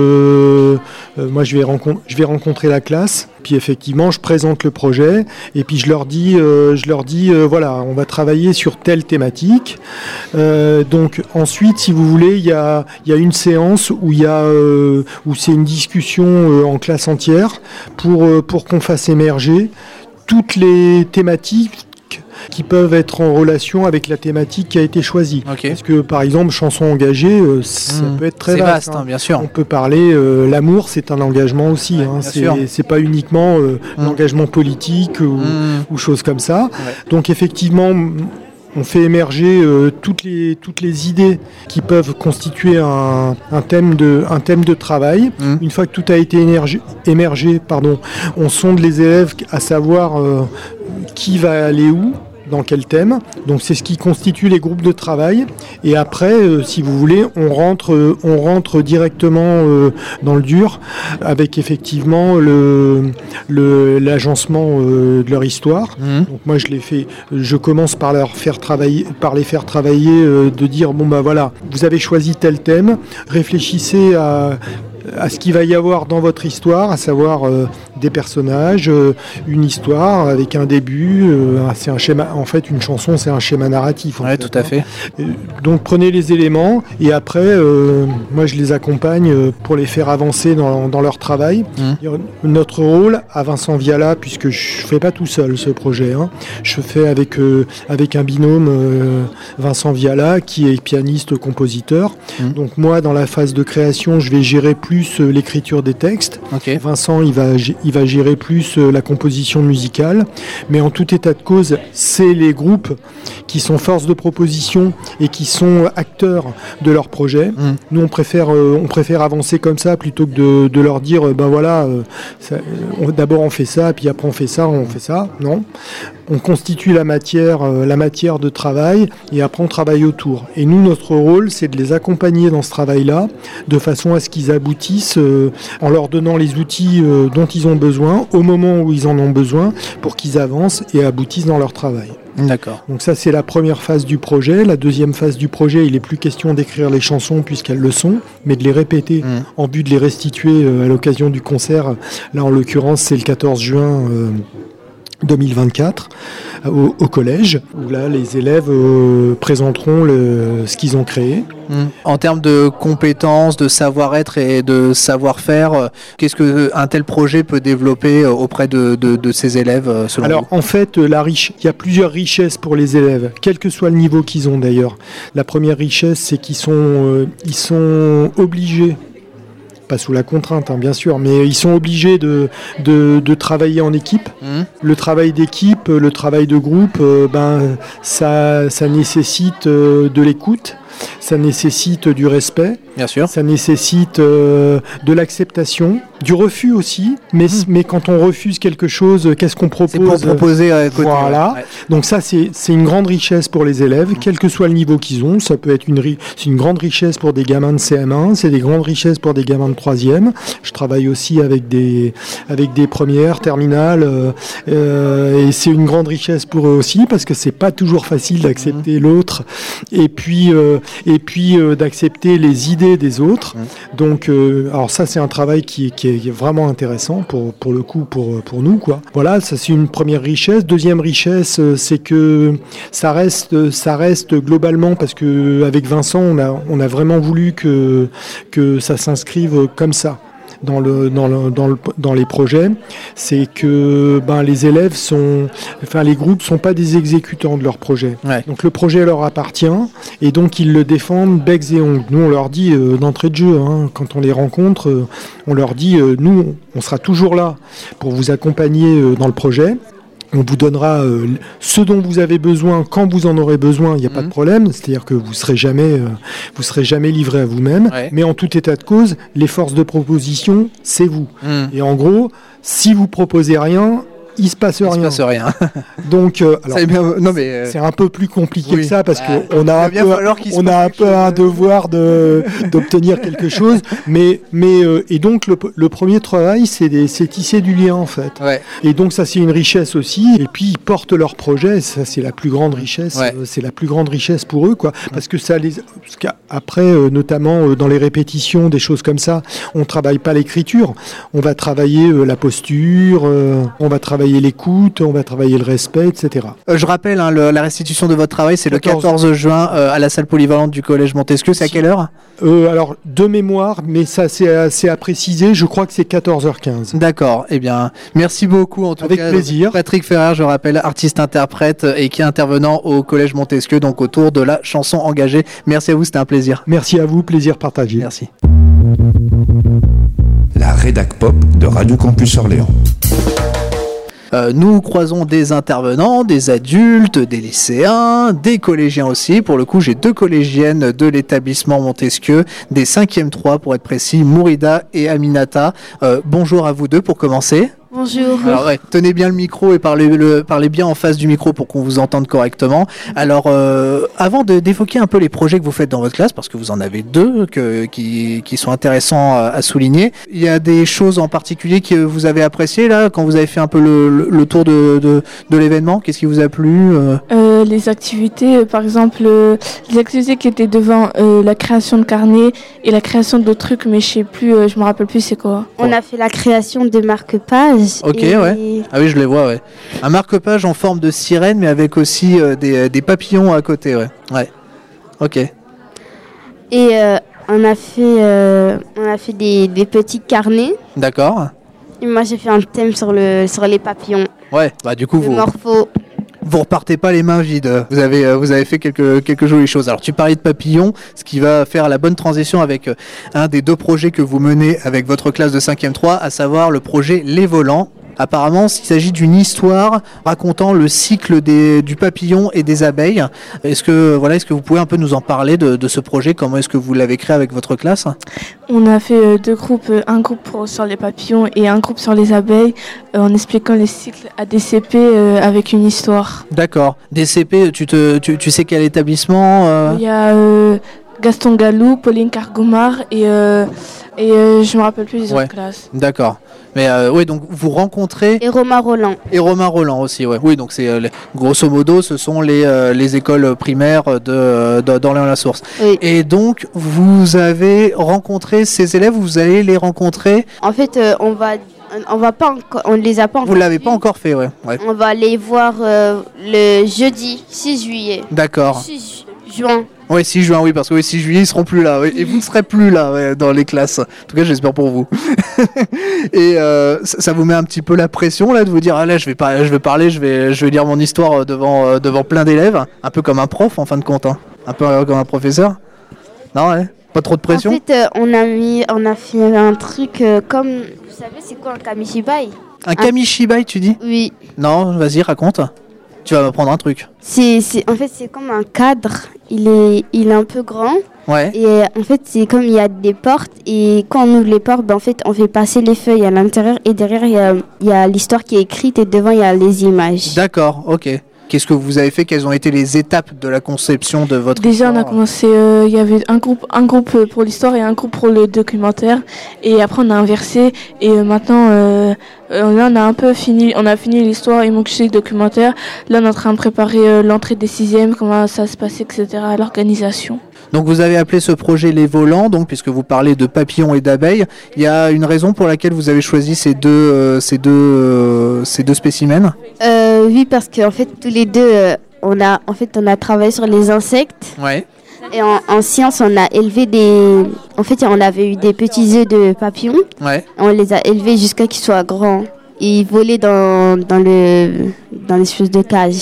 K: euh, euh, moi je vais, rencontrer, je vais rencontrer la classe, puis effectivement je présente le projet et puis je leur dis, euh, je leur dis euh, voilà, on va travailler sur telle thématique. Euh, donc ensuite, si vous voulez, il y a, y a une séance où il y a euh, où c'est une discussion euh, en classe entière pour euh, pour qu'on fasse émerger toutes les thématiques qui peuvent être en relation avec la thématique qui a été choisie.
B: Okay.
K: Parce que par exemple, chanson engagée, euh, ça mmh. peut être très
B: c'est
K: vaste.
B: vaste hein,
K: hein.
B: bien sûr.
K: On peut parler, euh, l'amour, c'est un engagement aussi. Ouais, hein. c'est, c'est pas uniquement euh, mmh. l'engagement politique ou, mmh. ou choses comme ça. Ouais. Donc effectivement, on fait émerger euh, toutes les toutes les idées qui peuvent constituer un, un thème de un thème de travail. Mmh. Une fois que tout a été émergé, émergé, pardon, on sonde les élèves à savoir euh, qui va aller où, dans quel thème. Donc c'est ce qui constitue les groupes de travail. Et après, euh, si vous voulez, on rentre, euh, on rentre directement euh, dans le dur avec effectivement le, le, l'agencement euh, de leur histoire. Mmh. Donc moi je les fais, je commence par leur faire travailler, par les faire travailler, euh, de dire bon bah voilà, vous avez choisi tel thème, réfléchissez à à ce qu'il va y avoir dans votre histoire, à savoir euh, des personnages, euh, une histoire avec un début, euh, c'est un schéma. En fait, une chanson, c'est un schéma narratif.
B: Oui, tout à fait.
K: Et donc, prenez les éléments et après, euh, moi, je les accompagne pour les faire avancer dans, dans leur travail. Mmh. Notre rôle à Vincent Viala, puisque je fais pas tout seul ce projet, hein, je fais avec euh, avec un binôme, euh, Vincent Viala, qui est pianiste-compositeur. Mmh. Donc moi, dans la phase de création, je vais gérer plus l'écriture des textes. Okay. Vincent, il va, il va gérer plus la composition musicale. Mais en tout état de cause, c'est les groupes qui sont force de proposition et qui sont acteurs de leur projet. Mmh. Nous, on préfère, euh, on préfère avancer comme ça plutôt que de, de leur dire, ben voilà, euh, ça, on, d'abord on fait ça, puis après on fait ça, on fait ça. Non. On constitue la matière, euh, la matière de travail et après on travaille autour. Et nous, notre rôle, c'est de les accompagner dans ce travail-là, de façon à ce qu'ils aboutissent euh, en leur donnant les outils euh, dont ils ont besoin, au moment où ils en ont besoin, pour qu'ils avancent et aboutissent dans leur travail.
B: D'accord.
K: Donc ça, c'est la première phase du projet. La deuxième phase du projet, il n'est plus question d'écrire les chansons puisqu'elles le sont, mais de les répéter mmh. en but de les restituer euh, à l'occasion du concert. Là, en l'occurrence, c'est le quatorze juin euh, deux mille vingt-quatre au, au collège, où là les élèves euh, présenteront le, ce qu'ils ont créé.
B: Mmh. En termes de compétences, de savoir-être et de savoir-faire, euh, qu'est-ce qu'un tel projet peut développer euh, auprès de, de, de ces élèves euh, selon
K: Alors
B: vous ?
K: En fait, la riche, il y a plusieurs richesses pour les élèves, quel que soit le niveau qu'ils ont d'ailleurs. La première richesse, c'est qu'ils sont, euh, ils sont obligés, pas sous la contrainte hein, bien sûr, mais ils sont obligés de, de, de travailler en équipe. Mmh. Le travail d'équipe, le travail de groupe, euh, ben, ça, ça nécessite euh, de l'écoute, ça nécessite du respect,
B: bien sûr.
K: Ça nécessite euh, de l'acceptation, du refus aussi, mais, mmh. mais quand on refuse quelque chose, qu'est-ce qu'on propose ?
B: C'est pour proposer à côté.
K: Voilà.
B: Ouais.
K: Donc ça, c'est, c'est une grande richesse pour les élèves, mmh. quel que soit le niveau qu'ils ont. Ça peut être une, ri- c'est une grande richesse pour des gamins de C M un, c'est des grandes richesses pour des gamins de troisième. Je travaille aussi avec des, avec des premières, terminales, euh, euh, et c'est une grande richesse pour eux aussi, parce que c'est pas toujours facile d'accepter mmh. l'autre, et puis, euh, et puis euh, d'accepter les idées des autres. Mmh. Donc, euh, alors ça, c'est un travail qui, qui, est, qui est vraiment intéressant pour, pour le coup, pour, pour nous, quoi. Voilà, ça c'est une première richesse. Deuxième richesse, c'est que ça reste, ça reste globalement, parce que avec Vincent, on a, on a vraiment voulu que, que ça s'inscrive comme ça. Dans, le, dans, le, dans, le, dans les projets, c'est que ben, les élèves sont, enfin les groupes sont pas des exécutants de leur projet. Ouais. Donc le projet leur appartient et donc ils le défendent becs et ongles. Nous on leur dit euh, d'entrée de jeu, hein, quand on les rencontre, euh, on leur dit euh, nous on sera toujours là pour vous accompagner euh, dans le projet. On vous donnera euh, ce dont vous avez besoin quand vous en aurez besoin, il n'y a mmh. pas de problème. C'est-à-dire que vous serez jamais, euh, vous serez jamais livré à vous-même. Ouais. Mais en tout état de cause, les forces de proposition, c'est vous. Mmh. Et en gros, si vous proposez rien, il se passe rien.
B: Il se passe rien.
K: Donc, euh, alors,
B: c'est, bien, non, mais, euh...
K: c'est un peu plus compliqué oui. que ça parce bah, qu'on a un peu, on a un, peu un devoir de, d'obtenir quelque chose. Mais, mais euh, et donc le, le premier travail, c'est, des, c'est tisser du lien en fait.
B: Ouais.
K: Et donc ça, c'est une richesse aussi. Et puis ils portent leur projet. Ça, c'est la plus grande richesse. Ouais. Euh, c'est la plus grande richesse pour eux, quoi. Parce que ça les, parce qu'après, euh, notamment euh, dans les répétitions, des choses comme ça, on travaille pas l'écriture. On va travailler euh, la posture. Euh, on va travailler l'écoute. On va travailler le respect, et cetera.
B: Euh, je rappelle, hein, le, la restitution de votre travail, c'est quatorze le quatorze juin euh, à la salle polyvalente du collège Montesquieu. C'est à quelle heure ?
K: euh, Alors, de mémoire, mais ça c'est assez à préciser, je crois que c'est quatorze heures quinze.
B: D'accord, eh bien, merci beaucoup en tout
K: Avec
B: cas.
K: Avec plaisir.
B: Patrick Ferrer, je rappelle, artiste-interprète et qui est intervenant au collège Montesquieu, donc autour de la chanson engagée. Merci à vous, c'était un plaisir.
K: Merci à vous, plaisir partagé.
B: Merci.
A: La Rédac Pop de Radio Campus Orléans.
B: Euh, nous croisons des intervenants, des adultes, des lycéens, des collégiens aussi. Pour le coup, j'ai deux collégiennes de l'établissement Montesquieu, des cinquième trois pour être précis, Mourida et Aminata. Euh, bonjour à vous deux pour commencer.
L: Bonjour.
B: Alors ouais, tenez bien le micro et parlez, le, parlez bien en face du micro pour qu'on vous entende correctement. Alors, euh, avant de, d'évoquer un peu les projets que vous faites dans votre classe, parce que vous en avez deux que, qui, qui sont intéressants à, à souligner, il y a des choses en particulier que vous avez appréciées là, quand vous avez fait un peu le, le, le tour de, de, de l'événement. Qu'est-ce qui vous a plu euh
L: euh, Les activités, euh, par exemple, euh, les activités qui étaient devant euh, la création de carnets et la création d'autres trucs, mais je sais plus, euh, je me rappelle plus c'est quoi.
M: On a fait la création de marque-pages.
B: Ok, et... ouais. Ah oui, je les vois, ouais. Un marque-page en forme de sirène, mais avec aussi euh, des, des papillons à côté, ouais. Ouais. Ok.
M: Et euh, on a fait, euh, on a fait des, des petits carnets.
B: D'accord.
M: Et moi, j'ai fait un thème sur, le, sur les papillons.
B: Ouais, bah du coup,
M: le
B: vous...
M: morpho.
B: Vous repartez pas les mains vides. Vous avez, euh, vous avez fait quelques, quelques jolies choses. Alors, tu parlais de papillons, ce qui va faire la bonne transition avec euh, un des deux projets que vous menez avec votre classe de cinquième trois, à savoir le projet Les Volants. Apparemment, il s'agit d'une histoire racontant le cycle des, du papillon et des abeilles. Est-ce que, voilà, est-ce que vous pouvez un peu nous en parler de, de ce projet ? Comment est-ce que vous l'avez créé avec votre classe ?
L: On a fait deux groupes, un groupe pour, sur les papillons et un groupe sur les abeilles, euh, en expliquant les cycles à D C P euh, avec une histoire.
B: D'accord. D C P, tu, te, tu, tu sais quel établissement euh...
L: Il y a euh, Gaston Gallou, Pauline Cargomar et, euh, et euh, je me rappelle plus des
B: ouais.
L: autres classes.
B: D'accord. Mais euh, oui, donc vous rencontrez...
M: Et Romain Roland.
B: Et Romain Roland aussi, ouais. Oui, donc c'est euh, les, grosso modo, ce sont les, euh, les écoles primaires de, de, d'Orléans-la-Source.
M: Oui.
B: Et donc, vous avez rencontré ces élèves, vous allez les rencontrer...
M: En fait, euh, on va... On va pas encore, on les a pas encore.
B: Vous l'avez pas encore fait, ouais. ouais.
M: On va les voir euh, le jeudi six juillet.
B: D'accord.
M: six juin.
B: Ouais, six juin, oui, parce que oui, six juillet, ils seront plus là. Ouais, et vous ne serez plus là ouais, dans les classes. En tout cas, j'espère pour vous. Et euh, ça, ça vous met un petit peu la pression là de vous dire, ah là, je vais pas, je vais parler, je vais, je vais lire mon histoire devant, euh, devant plein d'élèves, un peu comme un prof en fin de compte, hein. Un peu euh, comme un professeur. Non, ouais. Pas trop de pression.
M: En fait, euh, on a mis, on a fait un truc euh, comme, vous savez, c'est quoi un kamishibai ?
B: Un, un kamishibai, tu dis ?
M: Oui.
B: Non, vas-y, raconte. Tu vas m'apprendre un truc.
M: C'est, c'est, en fait, c'est comme un cadre. Il est, il est un peu grand.
B: Ouais.
M: Et euh, en fait, c'est comme il y a des portes. Et quand on ouvre les portes, ben, en fait, on fait passer les feuilles à l'intérieur. Et derrière, il y a, il y a l'histoire qui est écrite. Et devant, il y a les images.
B: D'accord, ok. Qu'est-ce que vous avez fait ? Quelles ont été les étapes de la conception de votre
L: Déjà,
B: histoire ?
L: on a commencé, euh, il y avait un groupe, un groupe pour l'histoire et un groupe pour le documentaire. Et après, on a inversé. Et euh, maintenant, euh, euh, là, on a un peu fini, on a fini l'histoire, il manque juste le documentaire. Là, on est en train de préparer euh, l'entrée des sixièmes, comment ça se passe, et cetera, l'organisation.
B: Donc vous avez appelé ce projet Les Volants, donc puisque vous parlez de papillons et d'abeilles. Il y a une raison pour laquelle vous avez choisi ces deux, euh, ces deux, euh, ces deux spécimens ?
M: euh, Oui, parce qu'en fait, tous les deux, euh, on a, en fait, on a travaillé sur les insectes.
B: Ouais.
M: Et en, en sciences, on a élevé des... En fait, on avait eu des petits œufs de papillons.
B: Ouais.
M: On les a élevés jusqu'à qu'ils soient grands. Et ils volaient dans, dans, le, dans l'espèce de cage.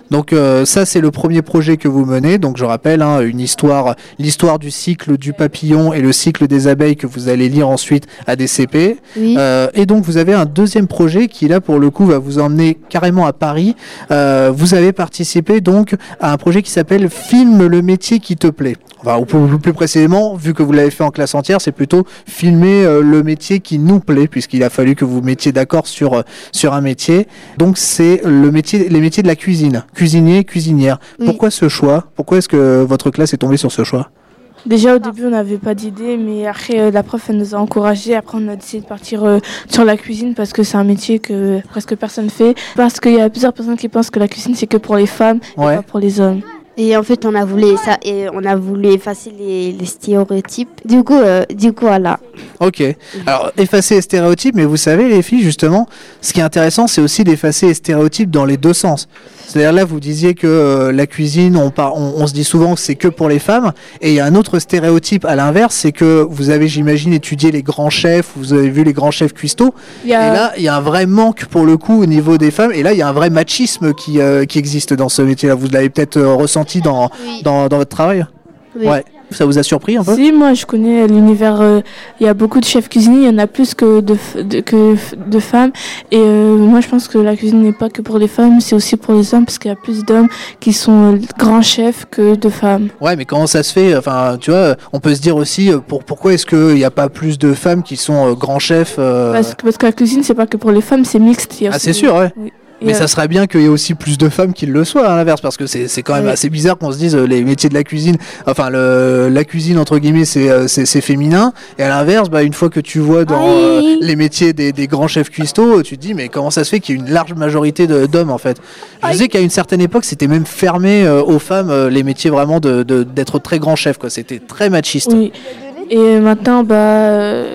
B: Donc euh, ça c'est le premier projet que vous menez. Donc je rappelle hein, une histoire, l'histoire du cycle du papillon et le cycle des abeilles que vous allez lire ensuite à des C P.
M: Oui.
B: Euh, et donc vous avez un deuxième projet qui là pour le coup va vous emmener carrément à Paris. Euh, vous avez participé donc à un projet qui s'appelle Filme le métier qui te plaît. Enfin, ou plus, plus précisément, vu que vous l'avez fait en classe entière, c'est plutôt filmer euh, le métier qui nous plaît, puisqu'il a fallu que vous vous mettiez d'accord sur euh, sur un métier. Donc c'est le métier, les métiers de la cuisine, cuisinier, cuisinière.
M: Oui.
B: Pourquoi ce choix? Pourquoi est-ce que votre classe est tombée sur ce choix?
L: Déjà au début on n'avait pas d'idée, mais après euh, la prof elle nous a encouragés. Après on a décidé de partir euh, sur la cuisine parce que c'est un métier que presque personne fait. Parce qu'il y a plusieurs personnes qui pensent que la cuisine c'est que pour les femmes
B: Ouais.
L: et pas pour les hommes.
M: Et en fait, on a voulu ça et on a voulu effacer les, les stéréotypes. Du coup, euh, du coup, voilà.
B: Ok. Alors, effacer les stéréotypes, mais vous savez, les filles, justement, ce qui est intéressant, c'est aussi d'effacer les stéréotypes dans les deux sens. C'est-à-dire là, vous disiez que euh, la cuisine, on, par, on, on se dit souvent que c'est que pour les femmes. Et il y a un autre stéréotype à l'inverse, c'est que vous avez, j'imagine, étudié les grands chefs, vous avez vu les grands chefs cuistots.
L: Il y a-
B: Et là, il y a un vrai manque pour le coup au niveau des femmes. Et là, il y a un vrai machisme qui, euh, qui existe dans ce métier-là. Vous l'avez peut-être euh, ressenti dans,
M: Oui.
B: dans, dans votre travail.
M: Oui.
B: Ouais. Ça vous a surpris un peu?
L: Si, moi je connais l'univers, euh, il y a beaucoup de chefs cuisiniers, il y en a plus que de, f- de, que f- de femmes. Et euh, moi je pense que la cuisine n'est pas que pour les femmes, c'est aussi pour les hommes, parce qu'il y a plus d'hommes qui sont euh, grands chefs que de femmes.
B: Ouais, mais comment ça se fait? Enfin, tu vois, on peut se dire aussi, euh, pour, pourquoi est-ce qu'il n'y a pas plus de femmes qui sont euh, grands chefs euh,
L: Parce, que, parce que la cuisine c'est pas que pour les femmes, c'est mixte. Il y a
B: Ah,
L: aussi
B: c'est
L: des-
B: sûr, ouais.
L: Oui. Et,
B: Mais
L: euh,
B: ça serait bien qu'il y ait aussi plus de femmes qui le soient à l'inverse, parce que c'est c'est quand même
L: Ouais.
B: assez bizarre qu'on se dise euh, les métiers de la cuisine, enfin le, la cuisine entre guillemets c'est euh, c'est c'est féminin, et à l'inverse, bah, une fois que tu vois dans euh,
M: Aïe.
B: les métiers des, des grands chefs cuistots, tu te dis mais comment ça se fait qu'il y ait une large majorité de- d'hommes en fait? Je sais qu'à une certaine époque c'était même fermé euh, aux femmes euh, les métiers vraiment de de- d'être très grand chef quoi, c'était très machiste.
L: oui. Et maintenant, bah. euh,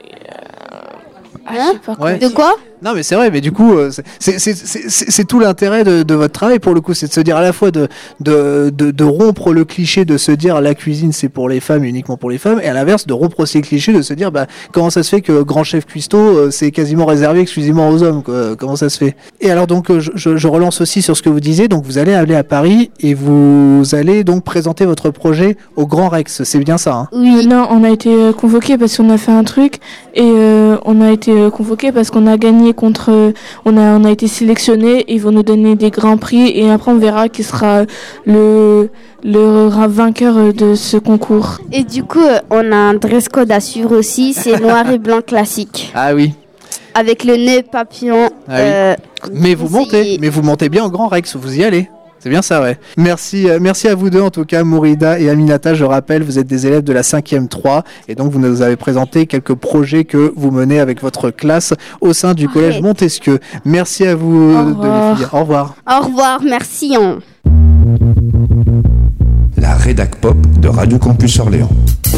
L: ah, je sais pas quoi
B: Ouais.
M: De quoi?
B: Non mais c'est vrai, mais du coup euh, c'est- c'est c'est- c'est- c'est- c'est tout l'intérêt de, de votre travail pour le coup, c'est de se dire à la fois de, de, de, de rompre le cliché de se dire la cuisine c'est pour les femmes, uniquement pour les femmes, et à l'inverse de rompre aussi le cliché de se dire bah comment ça se fait que grand chef cuistot euh, c'est quasiment réservé exclusivement aux hommes quoi, comment ça se fait? Et alors donc euh, je, je, je relance aussi sur ce que vous disiez, donc vous allez aller à Paris et vous allez donc présenter votre projet au Grand Rex, c'est bien ça hein?
L: Oui. Non, on a été euh, convoqués parce qu'on a fait un truc et euh, on a été euh, convoqués parce qu'on a gagné contre, euh, on a on a été sélectionnés. Ils vont nous donner des grands prix et après on verra qui sera le le ra- vainqueur euh, de ce concours.
M: Et du coup, euh, on a un dress code à suivre aussi, c'est noir et blanc classique.
B: Ah oui.
M: Avec le nœud papillon.
B: Ah oui.
M: euh,
B: Mais vous montez,
M: conseillé.
B: mais vous montez bien au Grand Rex, vous y allez. C'est bien ça, ouais. Merci, euh, merci à vous deux en tout cas, Mourida et Aminata. Je rappelle, vous êtes des élèves de la cinquième trois et donc vous nous avez présenté quelques projets que vous menez avec votre classe au sein du collège
M: Arrête.
B: Montesquieu. Merci à vous
L: Au
B: euh, de
L: revoir.
B: les filles. Au revoir.
M: Au revoir, merci. hein.
A: La rédac pop de Radio Campus Orléans.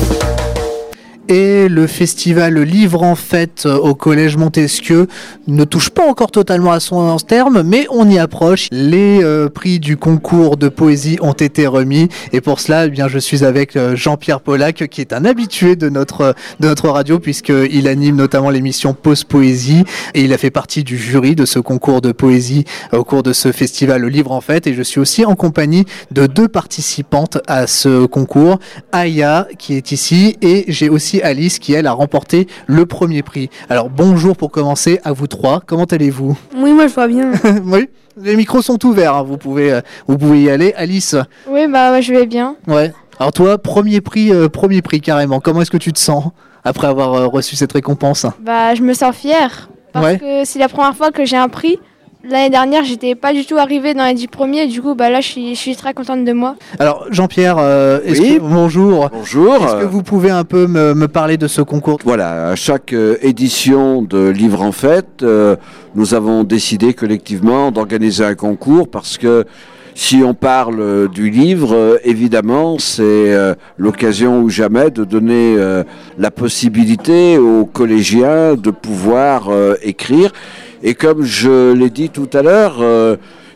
B: Et le festival Livre en Fête euh, au collège Montesquieu ne touche pas encore totalement à son terme, mais on y approche. Les euh, prix du concours de poésie ont été remis et pour cela, eh bien, je suis avec euh, Jean-Pierre Pollack qui est un habitué de notre, de notre radio puisqu'il anime notamment l'émission Pause Poésie et il a fait partie du jury de ce concours de poésie euh, au cours de ce festival Livre en Fête et je suis aussi en compagnie de deux participantes à ce concours, Aya qui est ici et j'ai aussi Alice qui elle a remporté le premier prix. Alors bonjour pour commencer à vous trois, comment allez-vous?
N: Oui, moi je vois bien.
B: Oui, les micros sont ouverts, hein. vous pouvez euh, vous pouvez y aller. Alice,
N: Oui, bah ouais, je vais bien.
B: ouais. Alors toi, premier prix, euh, premier prix carrément. Comment est-ce que tu te sens après avoir euh, reçu cette récompense?
N: Bah, je me sens fière parce
B: Ouais.
N: que c'est la première fois que j'ai un prix. L'année dernière, j'étais pas du tout arrivée dans les dix premiers. Du coup, bah là, je suis, je suis très contente de moi.
B: Alors Jean-Pierre, euh, est-ce
O: Oui.
B: que, bonjour.
O: Bonjour.
B: Est-ce que vous pouvez un peu me, me parler de ce concours?
O: Voilà, à chaque euh, édition de Livre en Fête, euh, nous avons décidé collectivement d'organiser un concours parce que si on parle euh, du livre, euh, évidemment, c'est euh, l'occasion ou jamais de donner euh, la possibilité aux collégiens de pouvoir euh, écrire. Et comme je l'ai dit tout à l'heure, euh,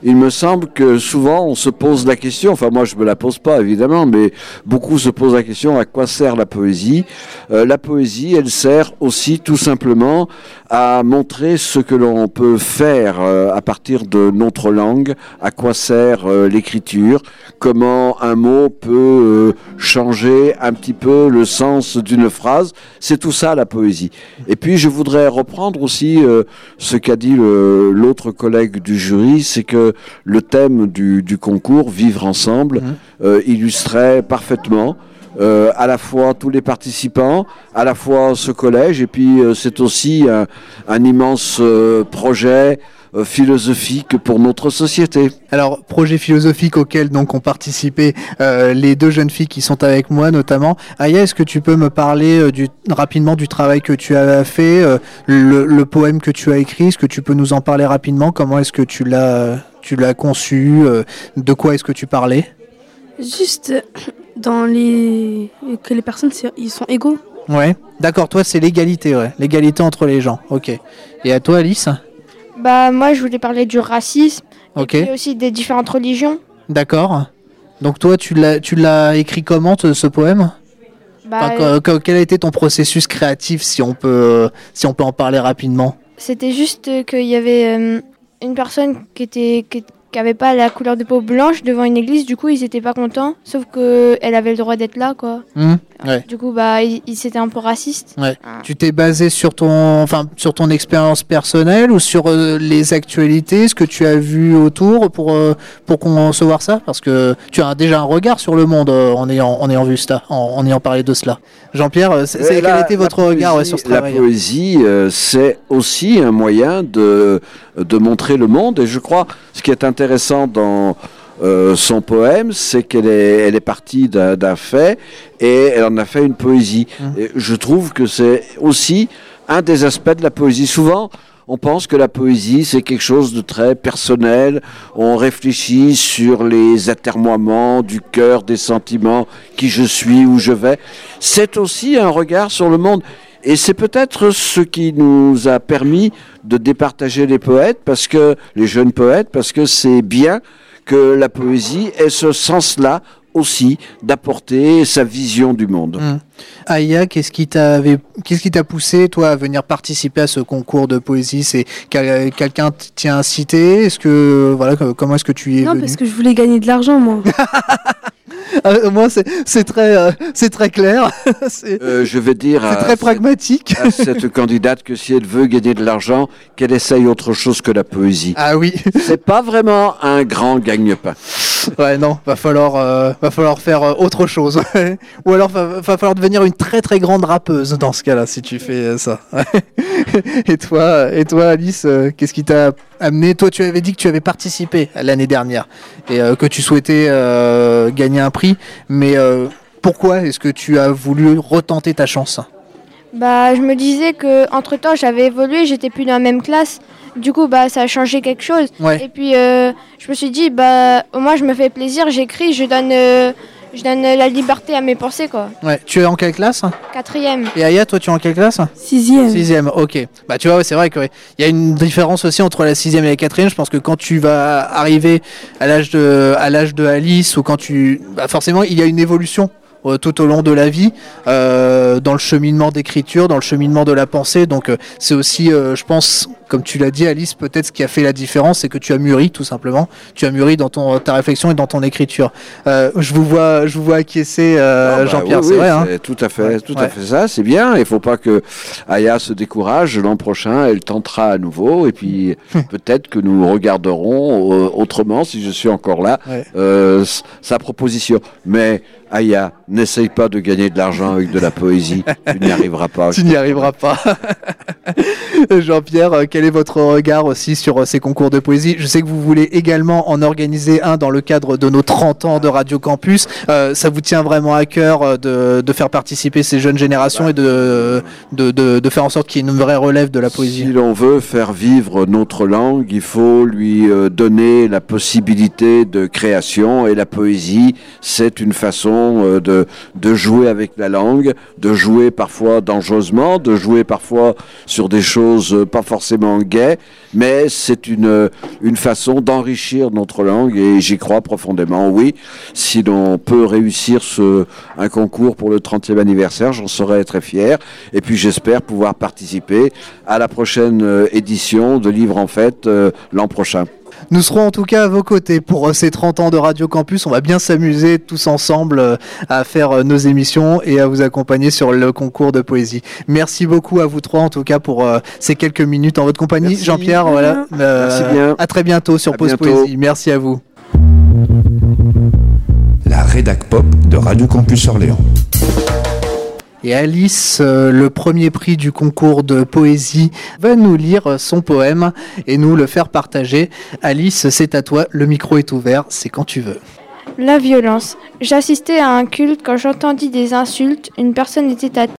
O: il me semble que souvent on se pose la question, enfin moi je me la pose pas évidemment, mais beaucoup se posent la question à quoi sert la poésie. Euh, la poésie, elle sert aussi tout simplement à montrer ce que l'on peut faire euh, à partir de notre langue, à quoi sert euh, l'écriture, comment un mot peut euh, changer un petit peu le sens d'une phrase. C'est tout ça la poésie. Et puis je voudrais reprendre aussi euh, ce qu'a dit le, l'autre collègue du jury, c'est que le thème du, du concours, Vivre ensemble, mmh. euh, illustrait parfaitement euh, à la fois tous les participants, à la fois ce collège, et puis euh, c'est aussi un, un immense euh, projet euh, philosophique pour notre société.
B: Alors, projet philosophique auquel donc ont participé euh, les deux jeunes filles qui sont avec moi notamment. Aya, est-ce que tu peux me parler euh, du, rapidement du travail que tu as fait, euh, le, le poème que tu as écrit? Est-ce que tu peux nous en parler rapidement? Comment est-ce que tu l'as, tu l'as conçu? euh, De quoi est-ce que tu parlais?
P: Juste dans les... que les personnes, ils sont égaux.
B: Ouais, d'accord, toi c'est l'égalité, ouais. L'égalité entre les gens, ok. Et à toi Alice?
N: Bah moi je voulais parler du racisme,
B: ok.
N: Et puis aussi des différentes religions.
B: D'accord. Donc toi tu l'as, tu l'as écrit comment ce, ce poème?
N: Bah,
B: enfin, euh... qu- quel a été ton processus créatif, si on peut, si on peut en parler rapidement?
N: C'était juste qu'il y avait euh, une personne qui était... Qui, qui avait pas la couleur de peau blanche devant une église, du coup ils étaient pas contents, sauf que elle avait le droit d'être là, quoi.
B: Mmh, ouais.
N: Du coup bah ils, ils c'était un peu raciste.
B: Ouais. Ah. Tu t'es basé sur ton, enfin sur ton expérience personnelle ou sur euh, les actualités, ce que tu as vu autour pour euh, pour concevoir ça, parce que tu as déjà un regard sur le monde euh, en ayant en ayant vu ça, en, en ayant parlé de cela. Jean-Pierre, c'est, c'est, quel était votre poésie, regard ouais, sur ce travail?
O: La poésie, euh, c'est aussi un moyen de de montrer le monde, et je crois ce qui est intéressant dans euh, son poème, c'est qu'elle est, elle est partie d'un, d'un fait et elle en a fait une poésie. Mmh. Et je trouve que c'est aussi un des aspects de la poésie. Souvent, on pense que la poésie, c'est quelque chose de très personnel. On réfléchit sur les atermoiements du cœur, des sentiments, qui je suis, où je vais. C'est aussi un regard sur le monde. Et c'est peut-être ce qui nous a permis de départager les poètes, parce que les jeunes poètes, parce que c'est bien que la poésie ait ce sens-là aussi d'apporter sa vision du monde.
B: Mmh. Aya, qu'est-ce qui t'avait, qu'est-ce qui t'a poussé toi à venir participer à ce concours de poésie? C'est quel, quelqu'un t'a incité? Est-ce que voilà, comment est-ce que tu y es
P: Non,
B: venu?
P: parce que je voulais gagner de l'argent, moi.
B: Euh, moi, c'est, c'est très, euh, c'est très clair. c'est,
O: euh, je vais dire,
B: c'est très pragmatique.
O: À cette candidate que si elle veut gagner de l'argent, qu'elle essaye autre chose que la poésie.
B: Ah oui.
O: C'est pas vraiment un grand gagne-pain.
B: Ouais, non, va falloir, euh, va falloir faire euh, autre chose. Ou alors, va, va falloir devenir une très très grande rappeuse dans ce cas-là, si tu fais euh, ça. et toi, et toi, Alice, euh, qu'est-ce qui t'a amené? Toi, tu avais dit que tu avais participé l'année dernière et euh, que tu souhaitais euh, gagner un prix, mais euh, pourquoi est-ce que tu as voulu retenter ta chance?
N: Bah, je me disais que entre temps, j'avais évolué, j'étais plus dans la même classe. Du coup, bah, ça a changé quelque chose.
B: Ouais.
N: Et puis, euh, je me suis dit, bah, au moins, je me fais plaisir, j'écris, je donne, euh, je donne la liberté à mes pensées, quoi.
B: Ouais. Tu es en quelle classe?
N: Quatrième.
B: Et Aya, toi, tu es en quelle classe?
P: Sixième.
B: Sixième, ok. Bah, tu vois, ouais, c'est vrai qu'il ouais, y a une différence aussi entre la sixième et la quatrième. Je pense que quand tu vas arriver à l'âge de, à l'âge de Alice, ou quand tu, bah, forcément, il y a une évolution tout au long de la vie, euh, dans le cheminement d'écriture, dans le cheminement de la pensée. Donc euh, c'est aussi, euh, je pense, comme tu l'as dit Alice, peut-être ce qui a fait la différence, c'est que tu as mûri tout simplement. Tu as mûri dans ton, ta réflexion et dans ton écriture. Euh, je vous vois, je vous vois acquiescer, euh,
O: ah bah,
B: Jean-Pierre,
O: oui,
B: c'est
O: oui,
B: vrai.
O: C'est
B: hein.
O: tout à fait,
B: ouais,
O: tout
B: ouais.
O: à fait ça. C'est bien. Il ne faut pas que Aya se décourage. L'an prochain, elle tentera à nouveau, et puis peut-être que nous regarderons euh, autrement, si je suis encore là,
B: ouais.
O: euh, sa proposition. Mais Aya, n'essaye pas de gagner de l'argent avec de la poésie, tu n'y arriveras pas.
B: Tu n'y arriveras pas. Jean-Pierre, quel est votre regard aussi sur ces concours de poésie? Je sais que vous voulez également en organiser un dans le cadre de nos trente ans de Radio Campus. Euh, ça vous tient vraiment à cœur de, de faire participer ces jeunes générations et de, de, de, de faire en sorte qu'il y ait une vraie relève de la poésie?
O: Si l'on veut faire vivre notre langue, il faut lui donner la possibilité de création, et la poésie, c'est une façon de, de jouer avec la langue, de jouer parfois dangereusement, de jouer parfois sur des choses pas forcément forcément gai, mais c'est une, une façon d'enrichir notre langue et j'y crois profondément, oui. Si l'on peut réussir ce, un concours pour le trentième anniversaire, j'en serais très fier. Et puis j'espère pouvoir participer à la prochaine euh, édition de Livres en Fête euh, l'an prochain.
B: Nous serons en tout cas à vos côtés pour ces trente ans de Radio Campus. On va bien s'amuser tous ensemble à faire nos émissions et à vous accompagner sur le concours de poésie. Merci beaucoup à vous trois en tout cas pour ces quelques minutes en votre compagnie. Merci. Jean-Pierre, voilà. Euh, Merci bien. À très bientôt sur à Pause bientôt. Poésie. Merci à vous.
A: La Rédac Pop de Radio Campus Orléans.
B: Et Alice, euh, le premier prix du concours de poésie, va nous lire son poème et nous le faire partager. Alice, c'est à toi, le micro est ouvert, c'est quand tu veux.
N: La violence. J'assistais à un culte quand j'entendis des insultes. Une personne était à